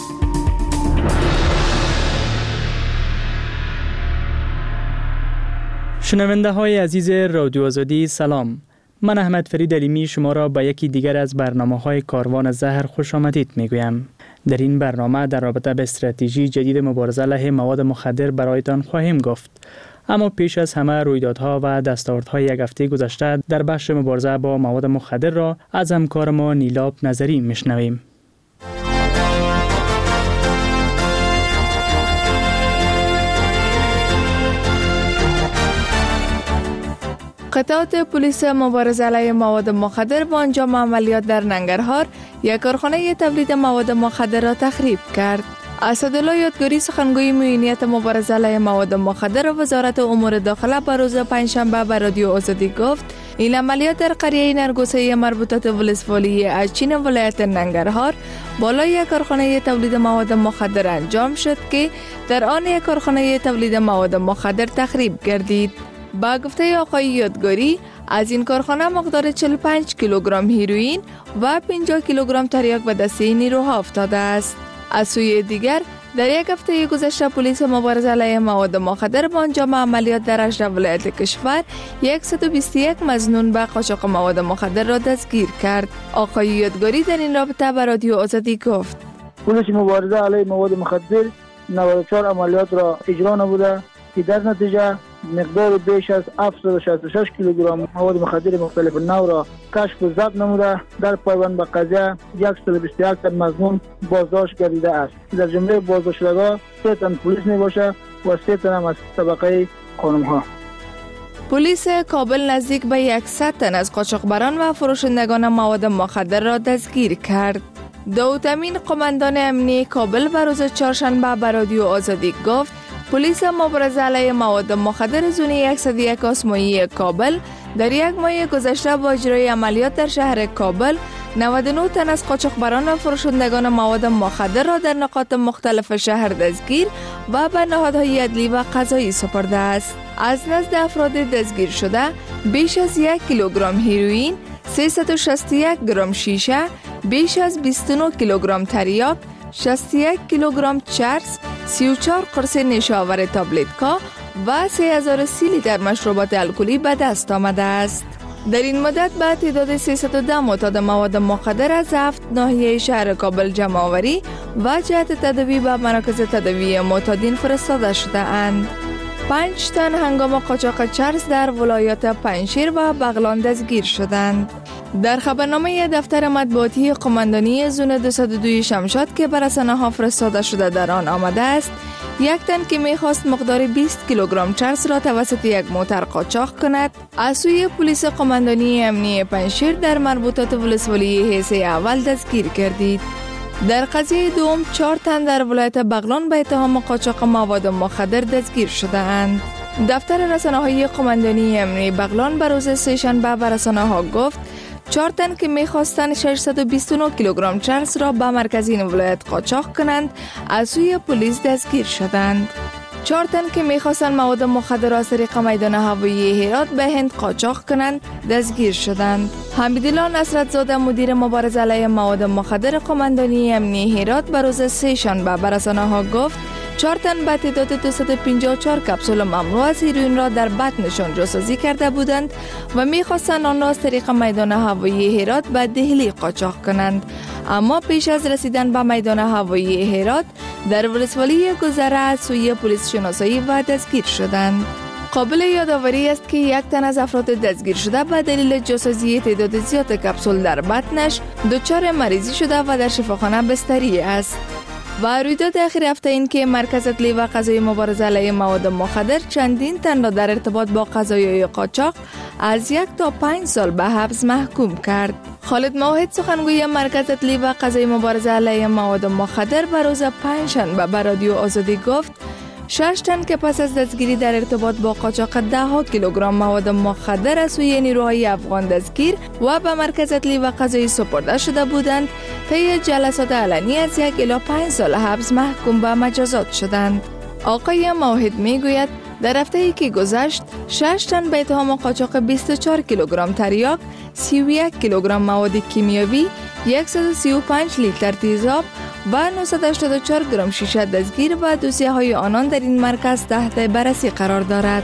Speaker 17: شنونده های عزیز رادیو آزادی سلام. من احمد فرید علیمی شما را به یکی دیگر از برنامه‌های کاروان زهر خوش آمدید میگویم. در این برنامه در رابطه به استراتژی جدید مبارزه علیه مواد مخدر برایتان خواهیم گفت. اما پیش از همه رویدادها و دستاوردهای یک هفته گذشته در بخش مبارزه با مواد مخدر را از همکار ما نیلاب نظری میشنویم.
Speaker 18: قطعات پلیس مبارزه علیه مواد مخدر با انجام عملیات در ننگرهار یک کارخانه تولید مواد مخدر را تخریب کرد. اسدالله یادگاری سخنگوی معینیت مبارزه علیه مواد مخدر و وزارت امور داخله به روز پنجشنبه به رادیو آزادی گفت این عملیات در قریه نرگوسه مربوطه ولسوالی اچین ولایت ننگرهار بالای یک کارخانه تولید مواد مخدر انجام شد که در آن یک کارخانه تولید مواد مخدر تخریب گردید. با گفته آقای یادگاری از این کارخانه مقدار 45 کیلوگرم هیروئین و 50 کیلوگرم تریاک به دست نیروها افتاده است. از سوی دیگر در یک هفته گذشته پلیس مبارزه علیه مواد مخدر با انجام عملیات در 18 ولایت کشور 121 مظنون به قاچاق مواد مخدر را دستگیر کرد. آقای یادگاری در این رابطه به رادیو آزادی گفت
Speaker 19: پلیس مبارزه علیه مواد مخدر 94 عملیات را اجرا نموده که در نتیجه مقدار بیش از 766 کیلوگرم مواد مخدر مختلف نو را کشف و ضبط نموده در پایبند به قضیه 121 تن مظنون بازداشت گردیده است. در جمله بازداشت شدگان 3 تن پلیس می باشه و 3 تن هم از طبقه خانم ها.
Speaker 18: پلیس کابل نزدیک به 100 تن از قاچاقبران و فروشندگان مواد مخدر را دستگیر کرد. داود امین قماندان امنیتی کابل به روز چهارشنبه به رادیو آزادی گفت پلیس مبارزه علیه مواد مخدر زون 101 آسمایی کابل در یک ماه گذشته با اجرای عملیات در شهر کابل 99 تن از قاچاقبران و فروشندگان مواد مخدر را در نقاط مختلف شهر دستگیر و به نهادهای عدلی و قضایی سپرده است. از نزد افراد دستگیر شده بیش از 1 کیلوگرم هیروئین، 3 361 گرم شیشه، بیش از 29 کیلوگرم تریاک، 61 کیلوگرم چرس، 34 قرص نشاور تابلتکا و 3030 لیتر مشروبات الکلی به دست آمده است. در این مدت به تعداد 310 معتاد مواد مخدر از 7 ناحیه شهر کابل جمع آوری و جهت تداوی به مراکز تداوی معتادین فرستاده شده اند. 5 تن هنگام قاچاق چرس در ولایات پنجشیر و بغلان دستگیر شدند. در خبرنامه دفتر مطبوعاتی قماندانی زون 202 شمشاد که بر رسانه‌ها فرستاده شده در آن آمده است، یک تن که می‌خواست مقدار 20 کیلوگرم چرس را توسط یک موتر قاچاق کند، از سوی پلیس قماندانی امنیه پنجشیر در مربوطات ولسوالی حصه اول دستگیر گردید. در قضیه دوم 4 تن در ولایت بغلان به اتهام قاچاق مواد مخدر دستگیر شده اند. دفتر رسانه‌های قماندانی امنیه بغلان به روز سه‌شنبه به رسانه‌ها گفت 4 تن که می‌خواستند 629 کیلوگرم چرس را به مرکز این ولایت قاچاق کنند از سوی پلیس دستگیر شدند. 4 تن که می‌خواستند مواد مخدر از طریق میدان هوایی هرات به هند قاچاق کنند دستگیر شدند. حمیدالله نصرت زاده مدیر مبارزه علیه مواد مخدر قماندانی امنیه هرات به روز سه‌شنبه به رسانه‌ها گفت 4 تن به تعداد 254 کپسول ممنوع از هیروئین را در بطنشان جاسازی کرده بودند و می‌خواستند آن را از طریق میدان هوایی هرات به دهلی قاچاق کنند، اما پیش از رسیدن به میدان هوایی هرات در ولسوالی گذره از سوی پلیس شناسایی و دستگیر شدند. قابل یادآوری است که یک تن از افراد دستگیر شده به دلیل جاسازی تعداد زیاد کپسول در بطنش دچار مریضی شده و در شفاخانه بستری است. و رویداد اخیر هفته این که مرکز عدلی و قضایی مبارزه علیه مواد مخدر چندین تن را در ارتباط با قضایای قاچاق از 1 تا 5 سال به حبس محکوم کرد. خالد موحد سخنگوی مرکز عدلی و قضایی مبارزه علیه مواد مخدر به روز پنجشنبه به رادیو آزادی گفت 6 تن که پس از دستگیری در ارتباط با قاچاق 10 کیلوگرم مواد مخدر از سوی نیروهای افغان دستگیر و به مرکز عدلی و قضایی سپرده شده بودند، طی جلسات علنی از 1 الی 5 سال حبس محکوم به مجازات شدند. آقای موحد میگوید در هفته‌ای که گذشت 6 تن به اتهام قاچاق 24 کیلوگرم تریاک، 31 کیلوگرم مواد کیمیاوی، 135 لیتر تیزاب و 984 گرم شیشه دستگیر و دوسیه های آنان در این مرکز تحت بررسی قرار دارد.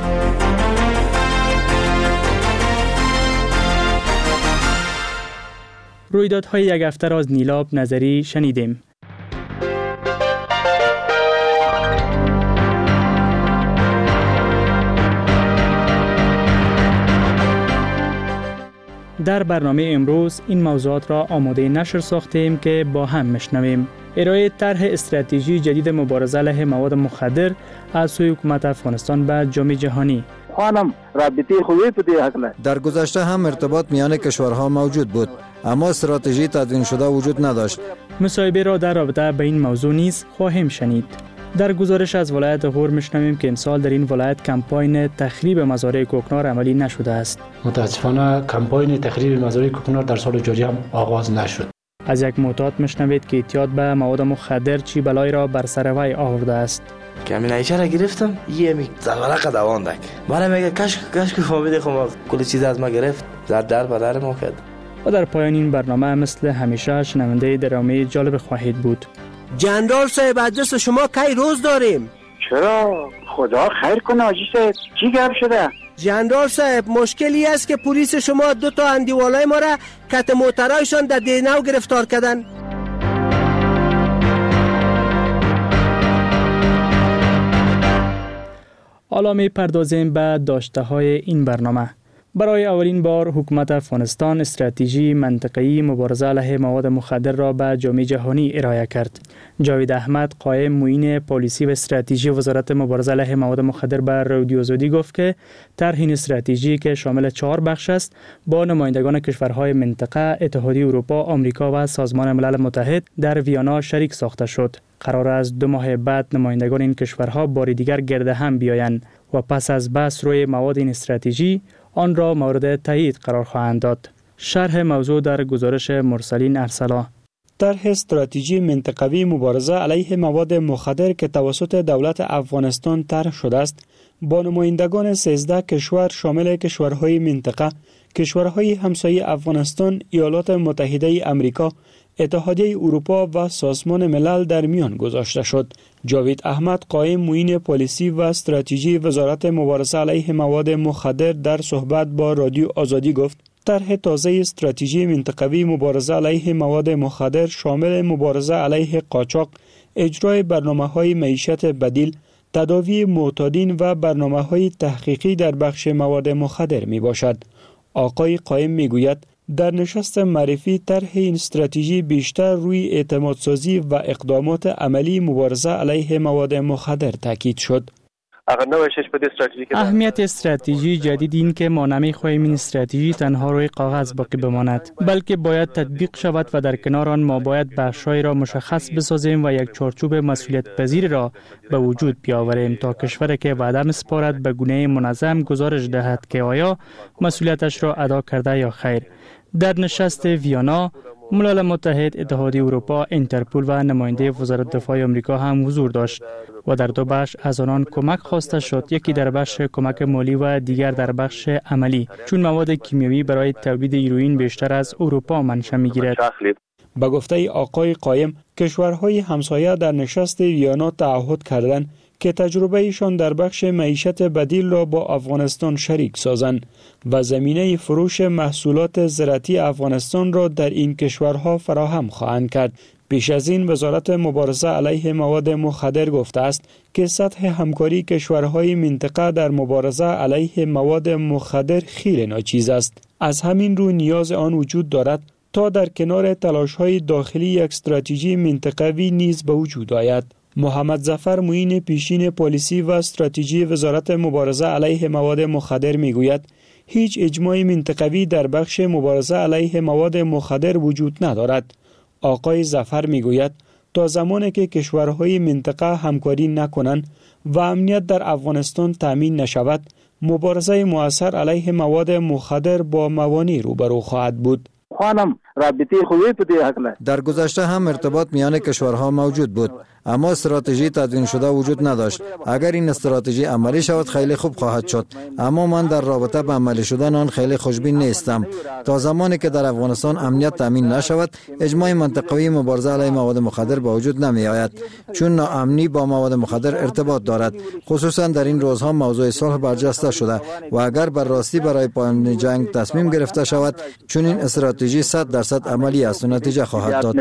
Speaker 17: رویدادهای یک هفته را از نیلاب نظری شنیدیم. در برنامه امروز این موضوعات را آماده نشر ساختیم که با هم میشنویم. ارائه طرح استراتژی جدید مبارزه علیه مواد مخدر از سوی حکومت افغانستان به جامعه جهانی.
Speaker 19: خانم رابطه خوبی تو دی حقله.
Speaker 9: در گذشته هم ارتباط میان کشورها موجود بود، اما استراتژی تدوین شده وجود نداشت.
Speaker 17: مصاحبه را در رابطه به این موضوع نیز خواهیم شنید. در گزارش از ولایت غور میشنویم که امسال در این ولایت کمپاین تخریب مزارع کوکنار عملی نشده است.
Speaker 20: متاسفانه کمپاین تخریب مزارع کوکنار در سال جاری هم آغاز نشد.
Speaker 17: از یک معتاد میشنوید که اعتیاد به مواد مخدر چی بلایی را بر سر وی آورده است.
Speaker 21: کمینایچه را گرفتم یه می زغلق دواندک من میگه کاش فهمیدی خب کلی چیز از ما گرفت زد در بدر ما کرد.
Speaker 17: و در پایان این برنامه مثل همیشه شنونده درامه جالب خواهید بود.
Speaker 22: جنرال صاحب ادرس شما کی روز داریم؟
Speaker 19: چرا؟ خدا خیر کنه حاجی صاحب، چی گپ شده؟
Speaker 22: جنرال صاحب مشکلی است که پلیس شما 2 تا اندیوالای ما را کت موترایشان در دینو گرفتار کردن.
Speaker 17: حالا می پردازیم به داشته های این برنامه. برای اولین بار حکومت افغانستان استراتژی منطقه‌ای مبارزه علیه مواد مخدر را به جامعه جهانی ارائه کرد. جاوید احمد قائم معین پالیسی و استراتژی وزارت مبارزه علیه مواد مخدر به رادیو آزادی گفت که طرح این استراتژی که شامل 4 بخش است با نمایندگان کشورهای منطقه، اتحادیه اروپا، آمریکا و سازمان ملل متحد در ویانا شریک ساخته شد. قرار است 2 ماه بعد نمایندگان این کشورها بار دیگر گرد هم بیایند و پس از بحث روی مواد این استراتژی آن را مورد تایید قرار خواهند داد. شرح موضوع در گزارش مرسلین ارسلا.
Speaker 23: طرح استراتژی منطقوی مبارزه علیه مواد مخدر که توسط دولت افغانستان طرح شده است، با نمایندگان 13 کشور شامل کشورهای منطقه، کشورهای همسایه افغانستان، ایالات متحده آمریکا، اتحادیه اروپا و سازمان ملل در میان گذاشته شد. جاوید احمد قائم معین پالیسی و استراتژی وزارت مبارزه علیه مواد مخدر در صحبت با رادیو آزادی گفت طرح تازه استراتژی منطقوی مبارزه علیه مواد مخدر شامل مبارزه علیه قاچاق، اجرای برنامه‌های معیشت بدیل، تداوی معتادین و برنامه‌های تحقیقی در بخش مواد مخدر می باشد. آقای قائم می گوید در نشست معرفی طرح این استراتژی بیشتر روی اعتمادسازی و اقدامات عملی مبارزه علیه مواد مخدر تاکید شد.
Speaker 17: اهمیت استراتژی جدید این که ما نمی‌خواهیم این استراتژی تنها روی کاغذ باقی بماند، بلکه باید تطبیق شود و در کنار آن ما باید بخش‌های را مشخص بسازیم و یک چارچوب مسئولیت پذیر را به وجود بیاوریم تا کشوری که وعده می‌سپارد به گونه منظم گزارش دهد که آیا مسئولیتش را ادا کرده یا خیر. در نشست ویانا، ملل متحد، اتحادیه اروپا، اینترپول و نماینده وزارت دفاع آمریکا هم حضور داشت و در دو بخش از آنان کمک خواسته شد، یکی در بخش کمک مالی و دیگر در بخش عملی، چون مواد کیمیایی برای تولید هیروئین بیشتر از اروپا منشأ می‌گیرد.
Speaker 23: به گفته آقای قائم، کشورهای همسایه در نشست ویانا تعهد کردند که تجربه ایشان در بخش معیشت بدیل را با افغانستان شریک سازند و زمینه فروش محصولات زراعتی افغانستان را در این کشورها فراهم خواهند کرد. پیش از این وزارت مبارزه علیه مواد مخدر گفته است که سطح همکاری کشورهای منطقه در مبارزه علیه مواد مخدر خیلی ناچیز است. از همین رو نیاز آن وجود دارد تا در کنار تلاش‌های داخلی یک استراتژی منطقوی نیز به وجود آید. محمد ظفر معین پیشین پالیسی و استراتژی وزارت مبارزه علیه مواد مخدر میگوید هیچ اجماع منطقوی در بخش مبارزه علیه مواد مخدر وجود ندارد. آقای ظفر میگوید تا زمانی که کشورهای منطقه همکاری نکنند و امنیت در افغانستان تامین نشود، مبارزه مؤثر علیه مواد مخدر با موانع روبرو خواهد بود.
Speaker 9: در گذشته هم ارتباط میان کشورها موجود بود، اما استراتژی تدوین شده وجود نداشت. اگر این استراتژی عملی شود خیلی خوب خواهد شد، اما من در رابطه به عملی شدن آن خیلی خوشبین نیستم. تا زمانی که در افغانستان امنیت تامین نشود، اجماع منطقوی مبارزه علیه مواد مخدر به وجود نمی آید، چون ناامنی با مواد مخدر ارتباط دارد. خصوصا در این روزها موضوع صلح برجسته شده و اگر بر راستی برای پایان جنگ تصمیم گرفته شود، چون این استراتژی 100% عملی است و نتیجه خواهد داد.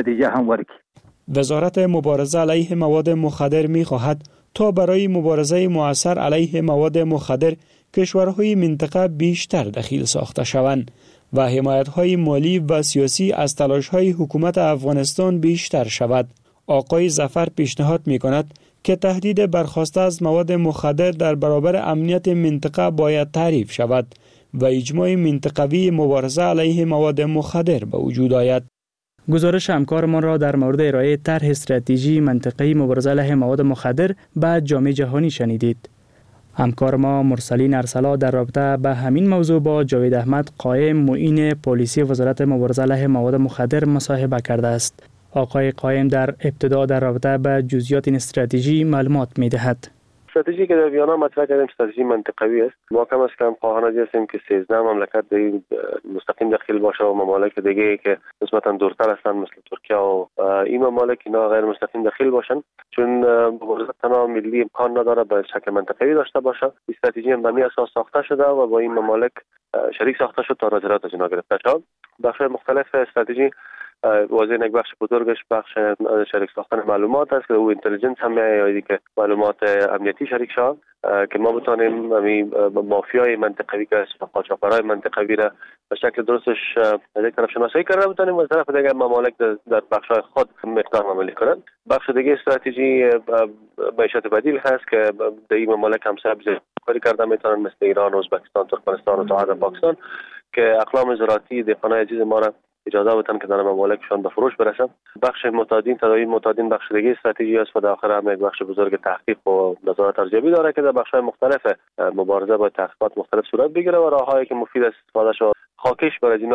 Speaker 23: وزارت مبارزه علیه مواد مخدر می خواهد تا برای مبارزه مؤثر علیه مواد مخدر کشورهای منطقه بیشتر دخیل ساخته شوند و حمایت‌های مالی و سیاسی از تلاش‌های حکومت افغانستان بیشتر شود. آقای ظفر پیشنهاد می‌کند که تهدید برخاسته از مواد مخدر در برابر امنیت منطقه باید تعریف شود و اجماع منطقوی مبارزه علیه مواد مخدر به وجود آید.
Speaker 17: گزارش همکارمان را در مورد ارائه طرح استراتژی منطقه‌ای مبارزه علیه مواد مخدر به جامعه جهانی شنیدید. همکار ما مرسلین ارسلا در رابطه به همین موضوع با جاوید احمد قائم معین پالیسی وزارت مبارزه علیه مواد مخدر مصاحبه کرده است. آقای قائم در ابتدا در رابطه به جزئیات این استراتژی معلومات می‌دهد.
Speaker 1: استراتژی که در ویانا مطرح کردیم استراتژی منطقوی است. ما کم از کم خواهان هستیم که 13 مملکت در مستقیم داخل باشه و ممالک دیگه که نسبتا دورتر هستند مثل ترکیه و این ممالک اینا غیر مستقیم داخل باشن، چون مبارزه تنها ملی امکان نداره به شکل منطقوی داشته باشه. استراتژی هم به این اساس ساخته شده و با این ممالک شریک ساخته شد تا نظارت از اینا گرفته شد. بخش مختلف استراتژی واضح یک بخش بزرگش بخش شریک ساختن معلومات است که او اینتلیجنس هم یا که معلومات امنیتی شریک شد که ما بتونیم مافیای منطقوی که قاچاقبرای منطقوی را به شکل درستش از یک طرف شناسایی کرده بتونیم و از طرف دیگر ممالک در بخش‌های خود اقدام عملی کنند. بخش دیگه استراتژی معیشت بدیل هست که در این ممالک هم سبز کاری کرده میتونن مثل ایران، ازبکستان، ترکمنستان و تا حد پاکستان که اقلام زراعتی دهقانای عزیز ما را اجازه بدن که در ممالکشان به فروش برسن. بخش معتادین، تداوی معتادین بخش دیگه استراتژی است و در آخر هم یک بخش بزرگ تحقیق و نظارت ارزیابی داره که در بخش‌های مختلف مبارزه با تحقیقات مختلف صورت بگیره و راههایی که مفید است استفاده شود. خاکش برای اینا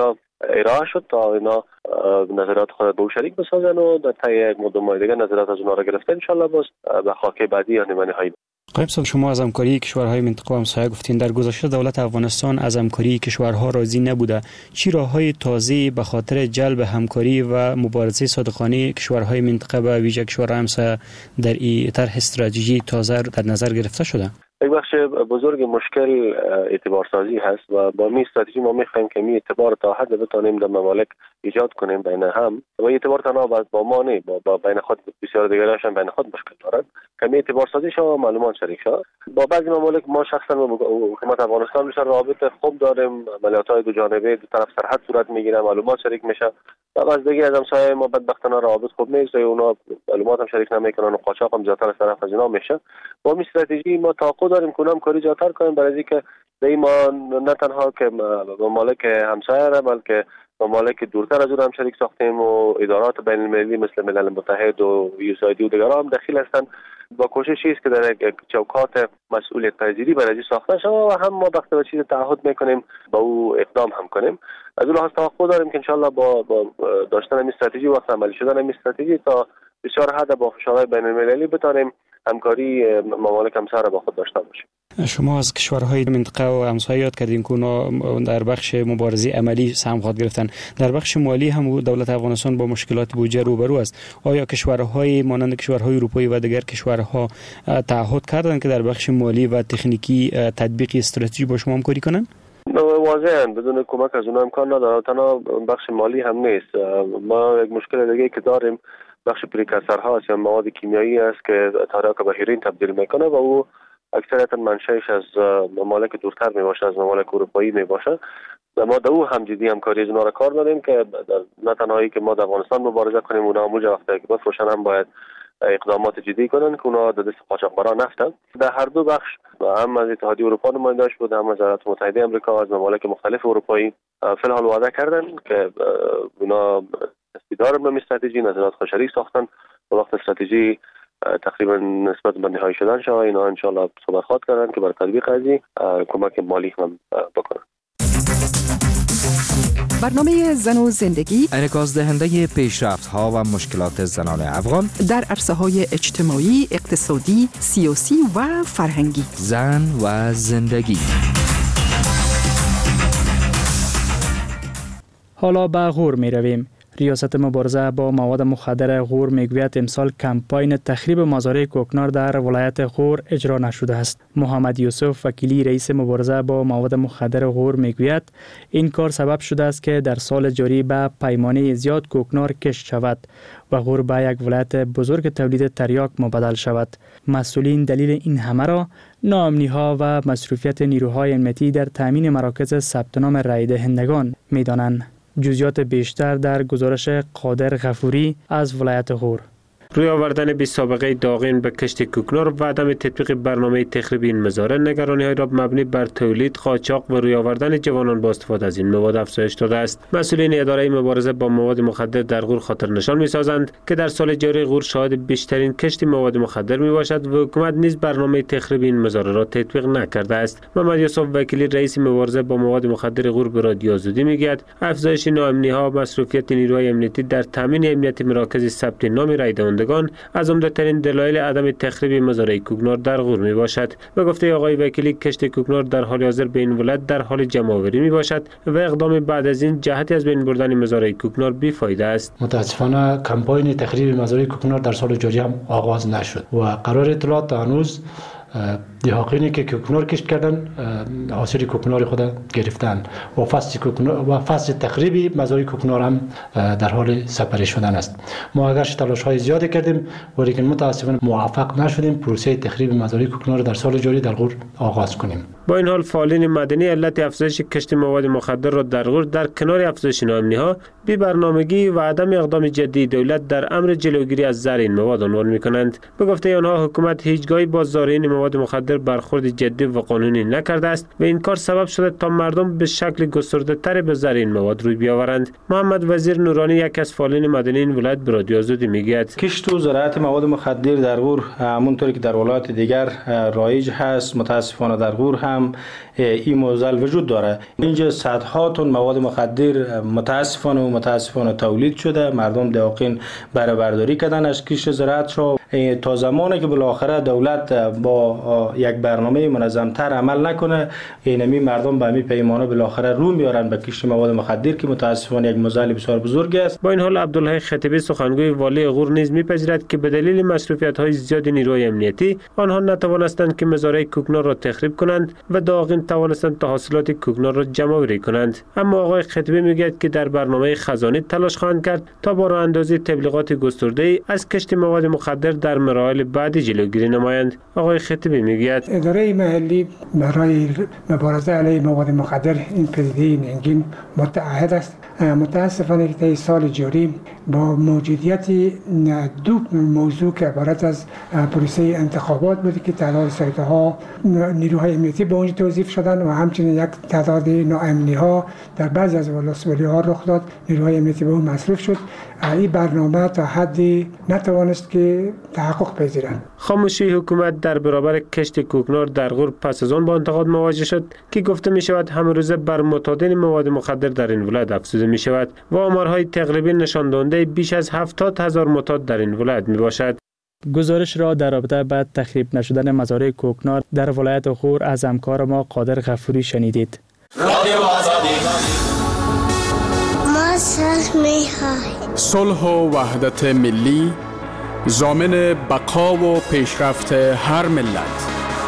Speaker 1: ارائه شد تا اینا نظرات خود به او شریک بسازن و در طی یک مدت دیگه نظرات از اونها را گرفته ان شاء الله باز به خاک بعدی یا نیمه نهایی.
Speaker 23: قایب صاحب، شما از همکاری کشورهای منطقه همسایه گفتین. در گذشته دولت افغانستان از همکاری کشورها راضی نبوده. چی راههای تازه‌ای به خاطر جلب همکاری و مبارزه صادقانه کشورهای منطقه به ویژه کشورهای همسایه در این طرح استراتژی تازه در نظر گرفته شده؟
Speaker 1: یک بخش بزرگ مشکل اعتبار سازی هست و با می استراتژی ما می‌خوایم که می اعتبار تا حد بتونیم در ممالک ایجاد کنیم بین هم و اعتبار تنها با ما نه، با بین خود بسیار دیگرش هم بین خود مشکل دارد که می اعتبار سازی شود، معلومات شریک شود. با بعضی ممالک ما شخصا و حکومت افغانستان بسیار رابطه خوب داریم، عملیات‌های دو جانبه دو طرف سرحد صورت میگیره، معلومات شریک میشه. و بعضی دیگه از همسایه ما بدبختانه روابط خوب نیست و اونا معلومات هم شریک نمیکنن و قاچاق هم زیاتر از طرف از اینا میشه. با می استراتژی ما توقع داریم کنم کاری زیاتر کنیم برای اینکه ما نه تنها که ممالک همسایه را بلکه ممالک دورتر از اون هم شریک ساختیم و ادارات بین المللی مثل ملل متحد و USAID و دیگرها هم دخیل هستند. با کوششی است که در یک چوکات مسئولیت پذیری برای ساخته شود و هم ما وقتی به چیز تعهد میکنیم با او اقدام هم کنیم. از اون لحاظ توقع داریم که انشالله با داشتن این استراتژی و عملی شدن این استراتژی تا بسیار حد با فشارهای بین المللی بتانیم همکاری ممالک همسایه را با خود داشته باشیم.
Speaker 23: شما از کشورهای منطقه و همسایه یاد کردین که اونا در بخش مبارزه عملی سهم خواهد گرفتن. در بخش مالی هم دولت افغانستان با مشکلات بودجه روبرو است. آیا کشورهای مانند کشورهای اروپایی و دیگر کشورها تعهد کردند که در بخش مالی و تکنیکی تطبیق استراتژی با شما همکاری کنند؟
Speaker 1: واضحاً بدون کمک از اونها امکان نداره. تنها بخش مالی هم نیست. ما یک مشکل دیگه که داریم بخش پریکورسورها است یا مواد کیمیایی است که تاریک به هیروئین تبدیل میکنه و او اکثریت منشأش از ممالک دورتر میباشه، از ممالک اروپایی میباشه. ما در او هم جدی همکاری از اونها را کار داریم که نه تنهایی که ما در افغانستان مبارزه کنیم، اونها هم وقتی که بفروشن هم باید اقدامات جدی کنن که اونها در دست قاچاقبران نفتن. در هر دو بخش هم از اتحادیه اروپا نماینده‌اش بود، هم از ایالات متحده آمریکا، از ممالک مختلف اروپایی فی الحال وعده کردن که اونا استدار به استراتژی نظرات شریک ساختن و وقت استراتژی تقریبا نسبت به نهایی شدن شده اینا ان شاء الله صحبت خواهد کردن که برای تطبیق ازی کمک مالی هم بکنن.
Speaker 4: برنامه زن و زندگی
Speaker 2: انعکاس دهنده پیشرفت‌ها و مشکلات زنان افغان
Speaker 4: در عرصه‌های اجتماعی، اقتصادی، سیاسی و فرهنگی.
Speaker 2: زن و زندگی.
Speaker 17: حالا به غور می رویم. ریاست مبارزه با مواد مخدر غور میگوید امسال کمپاین تخریب مزارع کوکنار در ولایت غور اجرا نشده است. محمد یوسف وکیلی رئیس مبارزه با مواد مخدر غور میگوید این کار سبب شده است که در سال جاری به پیمانه زیاد کوکنار کشت شود و غور به یک ولایت بزرگ تولید تریاک مبدل شود. مسئولین دلیل این همه را ناامنی‌ها و مصروفیت نیروهای امنیتی در تامین مراکز ثبت نام رای دهندگان می‌دانند. جزئیات بیشتر در گزارش قادر غفوری از ولایت غور.
Speaker 5: روی آوردن بی سابقه داغین به کشت کوکنار و عدم تطبیق برنامه تخریب این مزارع نگرانی‌های را مبنی بر تولید، قاچاق و روی آوردن جوانان با استفاده از این مواد افزایش داده است. مسئولین اداره مبارزه با مواد مخدر در غور خاطر نشان می‌سازند که در سال جاری غور شاهد بیشترین کشت مواد مخدر میباشد و حکومت نیز برنامه تخریب این مزارع را تطبیق نکرده است. محمد یوسف وکیلی رئیس مبارزه با مواد مخدر غور به رادیو آزادی میگوید افزایش ناامنی‌ها و مصروفیت نیروهای امنیتی در تامین امنیت مراکز ثبت نام رای دهندگان از عمده‌ترین دلایل عدم تخریب مزارع کوکنار در غور می باشد. به گفته آقای وکیلی کشت کوکنار در حال حاضر به این ولایت در حال جمع‌آوری می باشد و اقدام بعد از این جهتی از بین بردن مزارع کوکنار بی‌فایده است.
Speaker 20: متاسفانه کمپاین تخریب مزارع کوکنار در سال جاری هم آغاز نشد و قرار اطلاعات هنوز دیهاقینی که کوکنار کشت کردن حاصل کوکنار خود گرفتن و فصل تخریب مزارع کوکنار هم در حال سپری شدن است. ما اگرچه تلاش های زیادی کردیم ولی متاسفانه موفق نشدیم پروسه تخریب مزارع کوکنار در سال جاری در غور آغاز کنیم.
Speaker 5: با این حال فعالین مدنی علت افزایش کشت مواد مخدر را در غور در کنار افزایش ناامنی‌ها بی برنامگی و عدم اقدام جدی دولت در امر جلوگیری از زر این مواد عنوان می‌کنند. به گفته آنها حکومت هیچگاهی با زارعین مواد مخدر برخورد جدی و قانونی نکرده است و این کار سبب شده تا مردم به شکل گسترده‌تر به زر این مواد روی بیاورند. محمد وزیر نورانی یک از فعالین مدنی این ولایت به رادیو آزادی میگوید
Speaker 6: کشت و زراعت مواد مخدر در غور همونطوری که در ولایات دیگر رایج هست. متاسفانه در غور هم این موزل وجود داره. اینجا صدها تن مواد مخدر متاسفانه تولید شده. مردم دقیقاً بهره برداری کردن از کشت زراعتشو. تا زمانی که بالاخره دولت با یک برنامه منظم‌تر عمل نکنه، اینمی مردم به همین پیمانه بالاخره رو میارن به کشت مواد مخدر که متاسفانه یک موزل بسیار بزرگ است.
Speaker 5: با این حال عبدالحی خطیبی سخنگوی والی غور نیز میپذیرد که به دلیل مصروفیت‌های زیاد نیروی امنیتی آنها نتوانستند که مزارع کوکنار را تخریب کنند و داغین توانستند تا حاصلات کوکنار را جمع‌آوری کنند. اما آقای خطیبی میگوید که در برنامه خزانه تلاش خواهند کرد تا با راه اندازی تبلیغات گسترده‌ای از کشت مواد مخدر در مراحل بعدی جلوگیری نمایند. آقای خطیبی میگوید
Speaker 7: اداره محلی برای مبارزه علیه مواد مخدر این پدیده ننگین متعهد است. متاسفانه که طی سال جاری با موجودیت دو موضوع که عبارت از پروسه انتخابات بوده که تعداد سایت‌ها نیروهای امنیتی به اونجا توظیف شدن و همچنین یک تعداد ناامنی‌ها در بعضی از ولسوالی‌ها رخ داد، نیروهای امنیتی به اون مصروف شد. این برنامه تا حدی نتوانست که تحقق پذیرد.
Speaker 5: خاموشی حکومت در برابر کشت کوکنار در غور پس از آن با انتقاد مواجه شد که گفته می شود همه روزه بر معتادین مواد مخدر در این ولایت افزوده می شود و آمارهای تقریبی نشان دهنده بیش از 70,000 معتاد در این ولایت می باشد.
Speaker 17: گزارش را در رابطه با تخریب نشدن مزارع کوکنار در ولایت غور از همکار ما قادر غفوری شنیدید.
Speaker 16: صلح و وحدت ملی ضامن بقا و پیشرفت هر ملت.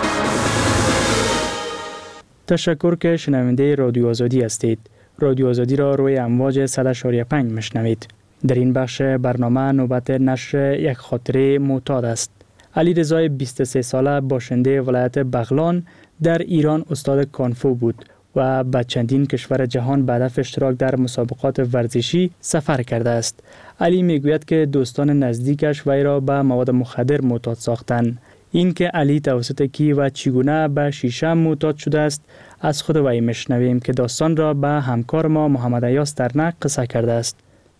Speaker 17: تشکر که شنونده رادیو آزادی هستید. رادیو آزادی را روی امواج 100.5 میشنوید. در این بخش برنامه نوبت نشر یک خاطره معتاد است. علی رضای 23 ساله باشنده ولایت بغلان در ایران استاد کانفو بود و به چندین کشور جهان به هدف اشتراک در مسابقات ورزشی سفر کرده است. علی میگوید که دوستان نزدیکش وی را به مواد مخدر معتاد ساختند. این که علی توسط کی و چگونه به شیشه معتاد شده است از خود وی میشنویم که داستان را به همکار ما محمد ایاس درنق قصه کرده است.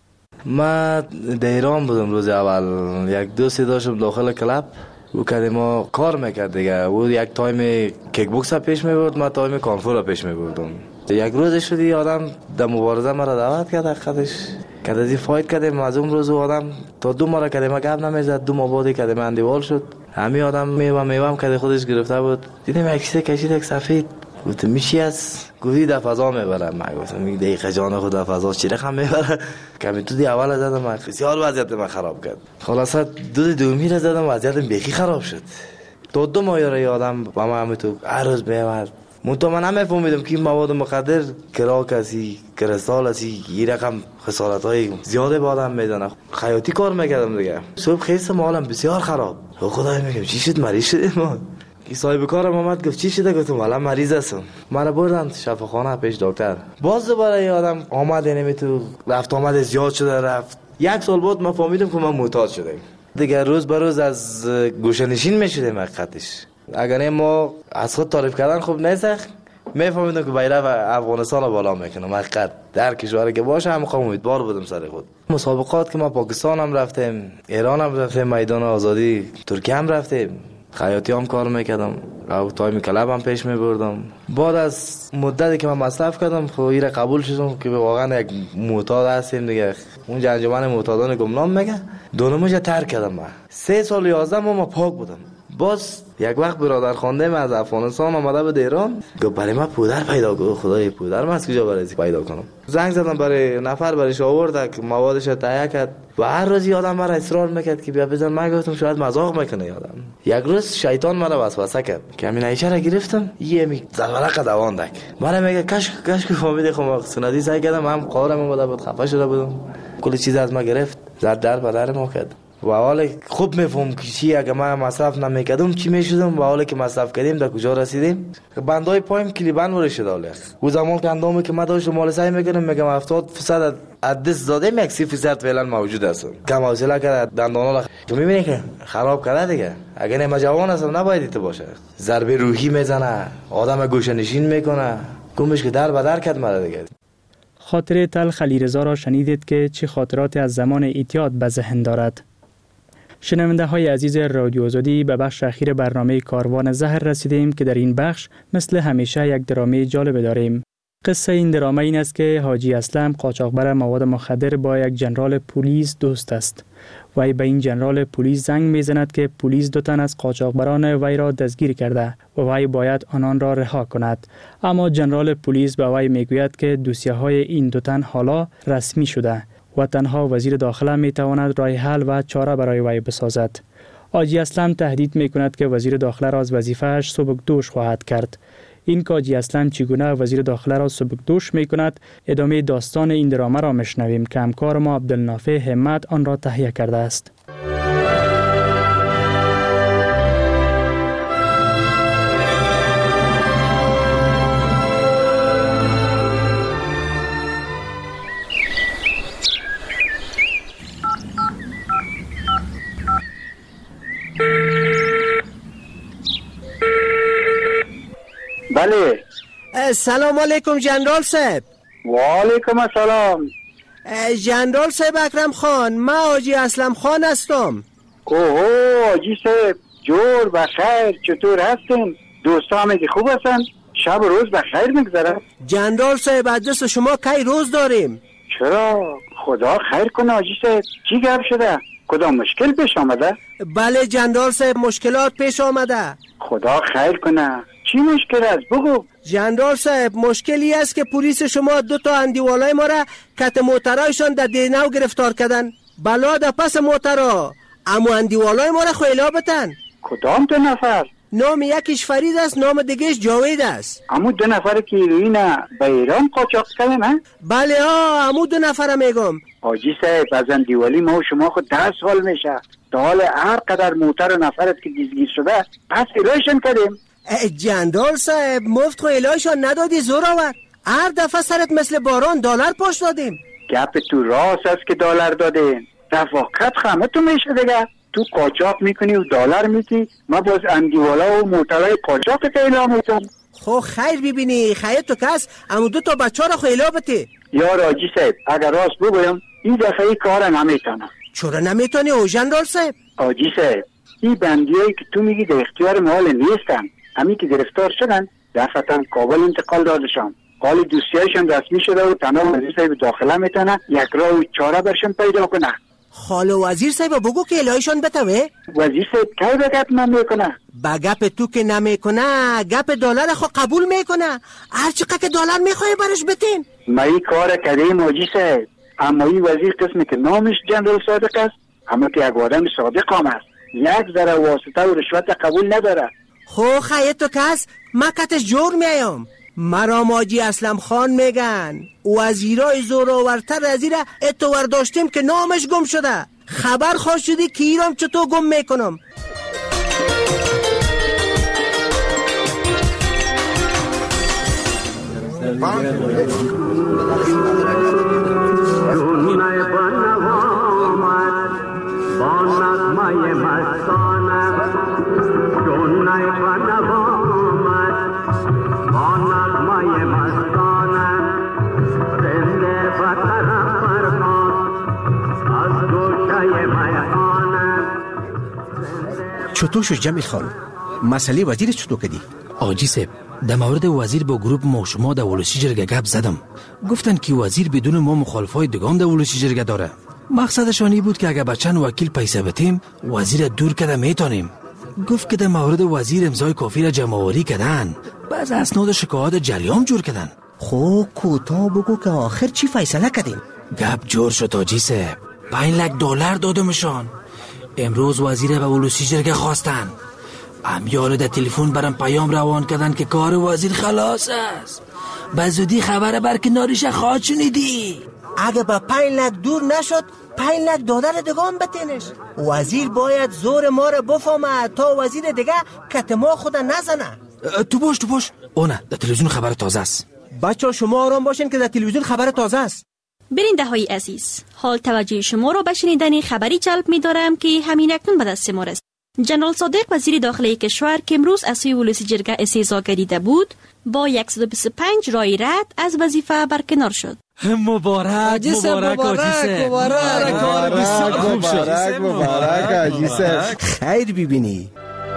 Speaker 21: ما در ایران بودم روز اول، یک دوستی داشتم داخل کلاب او که ما کار میکرد دیگه. او یک تایم کیک بوکس پیش میبرد، ما تایم کانفو را پیش میبردم. یک روز شدی آدم در مبارزه مرا دعوت کرد، خودش که از این فایت کردیم. از اون روز آدم تا 2 ماه که ما گپ نمیزد، 2 ماه بعد که من اندیوال شد. همین آدم میوام که خودش گرفته بود. دیدم یک چیز کشید، یک سفید. گفتم میشی از گویی در فضا میبرم. من گفتم میگه دقیقه جان خود در فضا چی رقم میبره. کمی تو دی اول زدم، من بسیار وضعیت من خراب کرد. خلاصه دومی را زدم، وضعیتم بیخی خراب شد. تا 2 ماه یاره آدم با ما هم تو هر روز میومد. من نمیفهمیدم که مواد مخدر کراک هستی، کرستال هستی، این رقم خسارت‌های زیاده به آدم میزنه. خیاطی کار میکردم دیگه. صبح خیستم حالم بسیار خراب. خدای میگم چی شد، مریض شدم ما. کی صاحب کارم اومد گفت چی شده؟ گفتم والا مریض هستم. مرا بردن شفاخانه پیش دکتر. باز دوباره آدم آمد، یعنی تو رفت آمد زیاد شده رفت. 1 سال بعد ما فهمیدم که من معتاد شدم. دیگه روز به روز از گوشه‌نشین میشدم حقیقتش. اگر ما از خود تعریف کردن خوب نیست، میفهمیدم که بیرق افغانستان رو بالا میکنم. حقیقت در کشوری که باشه هم خوب امیدوار بودم سر خود. مسابقات که ما پاکستان هم رفتیم، ایران هم رفتیم، میدان آزادی ترکیه هم رفتیم، خیاطی هم کار میکردم، او تایم کلاب هم پیش میبردم. بعد از مدتی که من مصرف کردم خب ایره قبول شدم که واقعا یک معتاد هستیم دیگه. اونجا انجمن معتادان گمنام میگه. دونموجا ترک کردم. من 3 سال 11 ما پاک بودم. باز یک وقت برادر خانده من از افغانستان آمده به ایران، گفت برای من پودر پیدا کن. خدای پودر من از کجا برای پیدا کنم؟ زنگ زدم برای نفر برایش آورد که موادش تهیه کرد و هر روز آدم مرا اصرار میکرد که بیا بزن. من گفتم شاید مذاق میکنه آدم. یک روز شیطان مرا وسوسه کرد که همین ایشه را گرفتم، یه می زلورق دواندک مرا میگه کش فهمیده. خب سندی سعی کردم، هم قارم اومده بود، خفه شده بودم، کلی چیز از ما گرفت، زد در بدر ما کرد. و حالا خوب میفهم که چی اگه من مصرف نمیکردم چی میشدم و حالا که مصرف کردیم در کجا رسیدیم. بندای پایم کلیبند ور شده. حالا او زمان که اندامی که من داشتم مال سعی میکردم، میگم 70% از دست دادم، یک 30% فعلا موجود است. کم حوصله کرد دندانا تو میبینی که خراب کرده دیگه. اگه من جوان هستم نباید ایت باشه. ضربه روحی میزنه، آدم گوشه نشین میکنه، گمش که در بدر کرد مرا دیگه.
Speaker 17: خاطره تلخ علیرضا را شنیدید که چه خاطراتی از زمان اعتیاد به ذهن دارد. شنونده های عزیز رادیو آزادی، به بخش اخیر برنامه کاروان زهر رسیدیم که در این بخش مثل همیشه یک درامه جالب داریم. قصه این درامه این است که حاجی اسلم قاچاقبر مواد مخدر با یک جنرال پلیس دوست است. وی به این جنرال پلیس زنگ میزند که پلیس 2 تن از قاچاقبران وی را دستگیر کرده و وی باید آنان را رها کند. اما جنرال پلیس به وی میگوید که دوسیه های این 2 تن حالا رسمی شده و تنها وزیر داخله میتواند راه حل و چاره برای وی بسازد. حاجی اسلم تهدید میکند که وزیر داخله را از وظیفه‌اش سبکدوش خواهد کرد. این که حاجی اسلم چگونه وزیر داخله را سبکدوش میکند، ادامه داستان این درامه را میشنویم که همکار ما عبدالنافع همت آن را تهیه کرده است.
Speaker 8: بله.
Speaker 22: سلام علیکم جنرال صاحب.
Speaker 8: و علیکم السلام.
Speaker 22: جنرال صاحب اکرم خان، من حاجی اسلم خان هستم.
Speaker 8: اوه حاجی صاحب، جور بخیر، چطور هستین؟ دوستان که خوب هستن؟ شب و روز بخیر میگذره؟
Speaker 22: جنرال صاحب از شما کی روز داریم؟
Speaker 8: چرا؟ خدا خیر کنه حاجی صاحب. چی گپ شده؟ کدام مشکل پیش آمده؟
Speaker 22: بله جنرال صاحب، مشکلات پیش آمده.
Speaker 8: خدا خیر کنه. چی مشکل است؟ بگو.
Speaker 22: جنرال صاحب، مشکلی است که پلیس شما 2 تا اندیوالای ما را کت موترایشان در دینو گرفتار کردن. بلا در پس موترا. اما اندیوالای ما را خویلا بتن.
Speaker 8: کدام 2 نفر؟
Speaker 22: نام یکیش فرید است، نام دیگهش جاوید است.
Speaker 8: امو 2 نفر که هیروئین به ایران قاچاق کردن ها؟
Speaker 22: بله امو 2 نفر میگم.
Speaker 8: حاجی صاحب، از اندیوالی ما و شما خود 10 سال میشه. تا حال هر قدر موتر و نفرت که دزگیر شده پس ایرایشان کردیم.
Speaker 22: جنرال صاحب، مفت خویلایشان ندادی زورآور. هر دفعه سرت مثل باران دلار پاش دادیم.
Speaker 8: گپ تو راست است که دلار دادین. رفاقت خمه تو میشه دیگه. تو قاچاق میکنی و دلار میتی، ما باز اندیوالا و موترهای قاچاق که اعلام میتون.
Speaker 22: خو خیر ببینی، خیر تو کس امو 2 تا بچه را خویلا بتی.
Speaker 8: یا راجی صاحب، اگر راست بگویم این دفعه ای کار نمیتونم.
Speaker 22: چرا نمیتونی او جنرال صاحب؟
Speaker 8: حاجی صاحب، این بندیایی که تو میگی در اختیار مال نیستن. همین که گرفتار شدن دفعتا کابل انتقال دادشان. حال دوستیایشان رسمی شده و تنها وزیر صاحب داخله میتونه یک راه و چاره برشون پیدا کنه.
Speaker 22: خاله وزیر صاحب بگو که الهیشان بتوه.
Speaker 8: وزیر صاحب کی به گپ نمیکنه؟
Speaker 22: با گپ تو که نمیکنه، گپ دلار خو قبول میکنه. هر چقدر که دلار میخوای برش بتین.
Speaker 8: ما این کار کردیم حاجی صاحب. اما این وزیر قسمی که نامش جنرال صادق است، اما که یک آدم صادق هم است. یک ذره واسطه و رشوت قبول نداره.
Speaker 22: خو خیلی تو کس مکتش جور میایم. مرا حاجی اسلم خان میگن. وزیرای زورآورتر از ایره اتوار داشتیم که نامش گم شده. خبر خواه شدی که ایرام چطور گم میکنم. چطور شد جمیل خان؟ مسئله وزیر چطور کردی؟
Speaker 10: آجی صاحب، در مورد وزیر با گروپ ما شما در ولسی جرگه گپ زدم. گفتن که وزیر بدون ما مخالفای دگان در ولسی جرگه داره. مقصدشان این بود که اگر بچن وکیل پیسه بتیم وزیر دور کده میتونیم. گفت که در مورد وزیر امضای کافی را جمع آوری کردن، بعض اسناد شکایات جریان جور کردن.
Speaker 22: خو کوتاه بگو که آخر چی فیصله کردیم؟
Speaker 10: گپ جور شد آجی صاحب. 5 لک دلار دادمشان. امروز وزیر به ولسی جرگه خواستن. امیال در تلفن برام پیام روان کردن که کار وزیر خلاص است. به زودی خبر برکناریش خواهد شنیدی.
Speaker 22: اگه با 5 لک دور نشد 5 لک دلار دگان بتینش. وزیر باید زور ما رو بفهمه تا وزیر دیگه کت ما خود نزنه.
Speaker 10: تو باش اونه در تلویزیون خبر تازه است.
Speaker 22: بچه شما آرام باشین که در تلویزیون خبر تازه است.
Speaker 11: برنده های عزیز، حال توجه شما را به شنیدن خبری جلب می دارم که همین اکنون به دست ما رسید. جنرال صادق وزیر داخلی کشور که امروز از سوی ولسی جرگه استعزا گردیده بود با 125 رای رد از وظیفه برکنار شد.
Speaker 10: مبارک کار بسیار خوب شد.
Speaker 22: مبارک حاجی صاحب. خیر ببینی.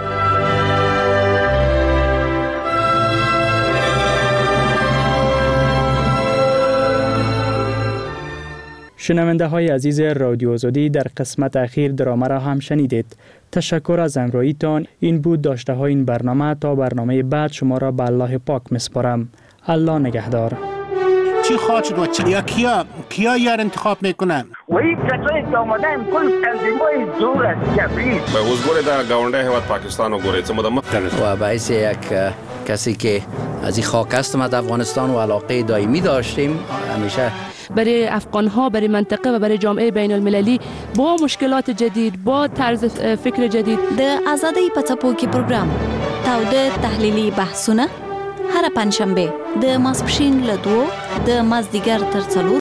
Speaker 17: شنونده های عزیز رادیو آزادی، در قسمت اخیر درامه را هم شنیدید. تشکر از همراهیتان. این بود داشته های این برنامه. تا برنامه بعد شما را به الله پاک مسپارم. الله نگهدار.
Speaker 22: چی خواهد و چی کیا یار انتخاب میکنن؟
Speaker 8: و این کسایی که آمدن کل تنظیمای زور است جبری.
Speaker 12: به وزگوری در گاونده هیواد پاکستان و گوری چه مدام
Speaker 13: و باعث یک کسی که از این خاک هستم از افغانستان و علاقه دائمی داشتیم همیشه
Speaker 14: برای افغان‌ها، برای منطقه و برای جامعه بین المللی با مشکلات جدید، با طرز فکر جدید.
Speaker 11: د آزادۍ په څپو کې پروګرام تاوده تحلیلي بحثونه هر پنځشنبه د ماسپښین له 2 د مازدیګر تر 4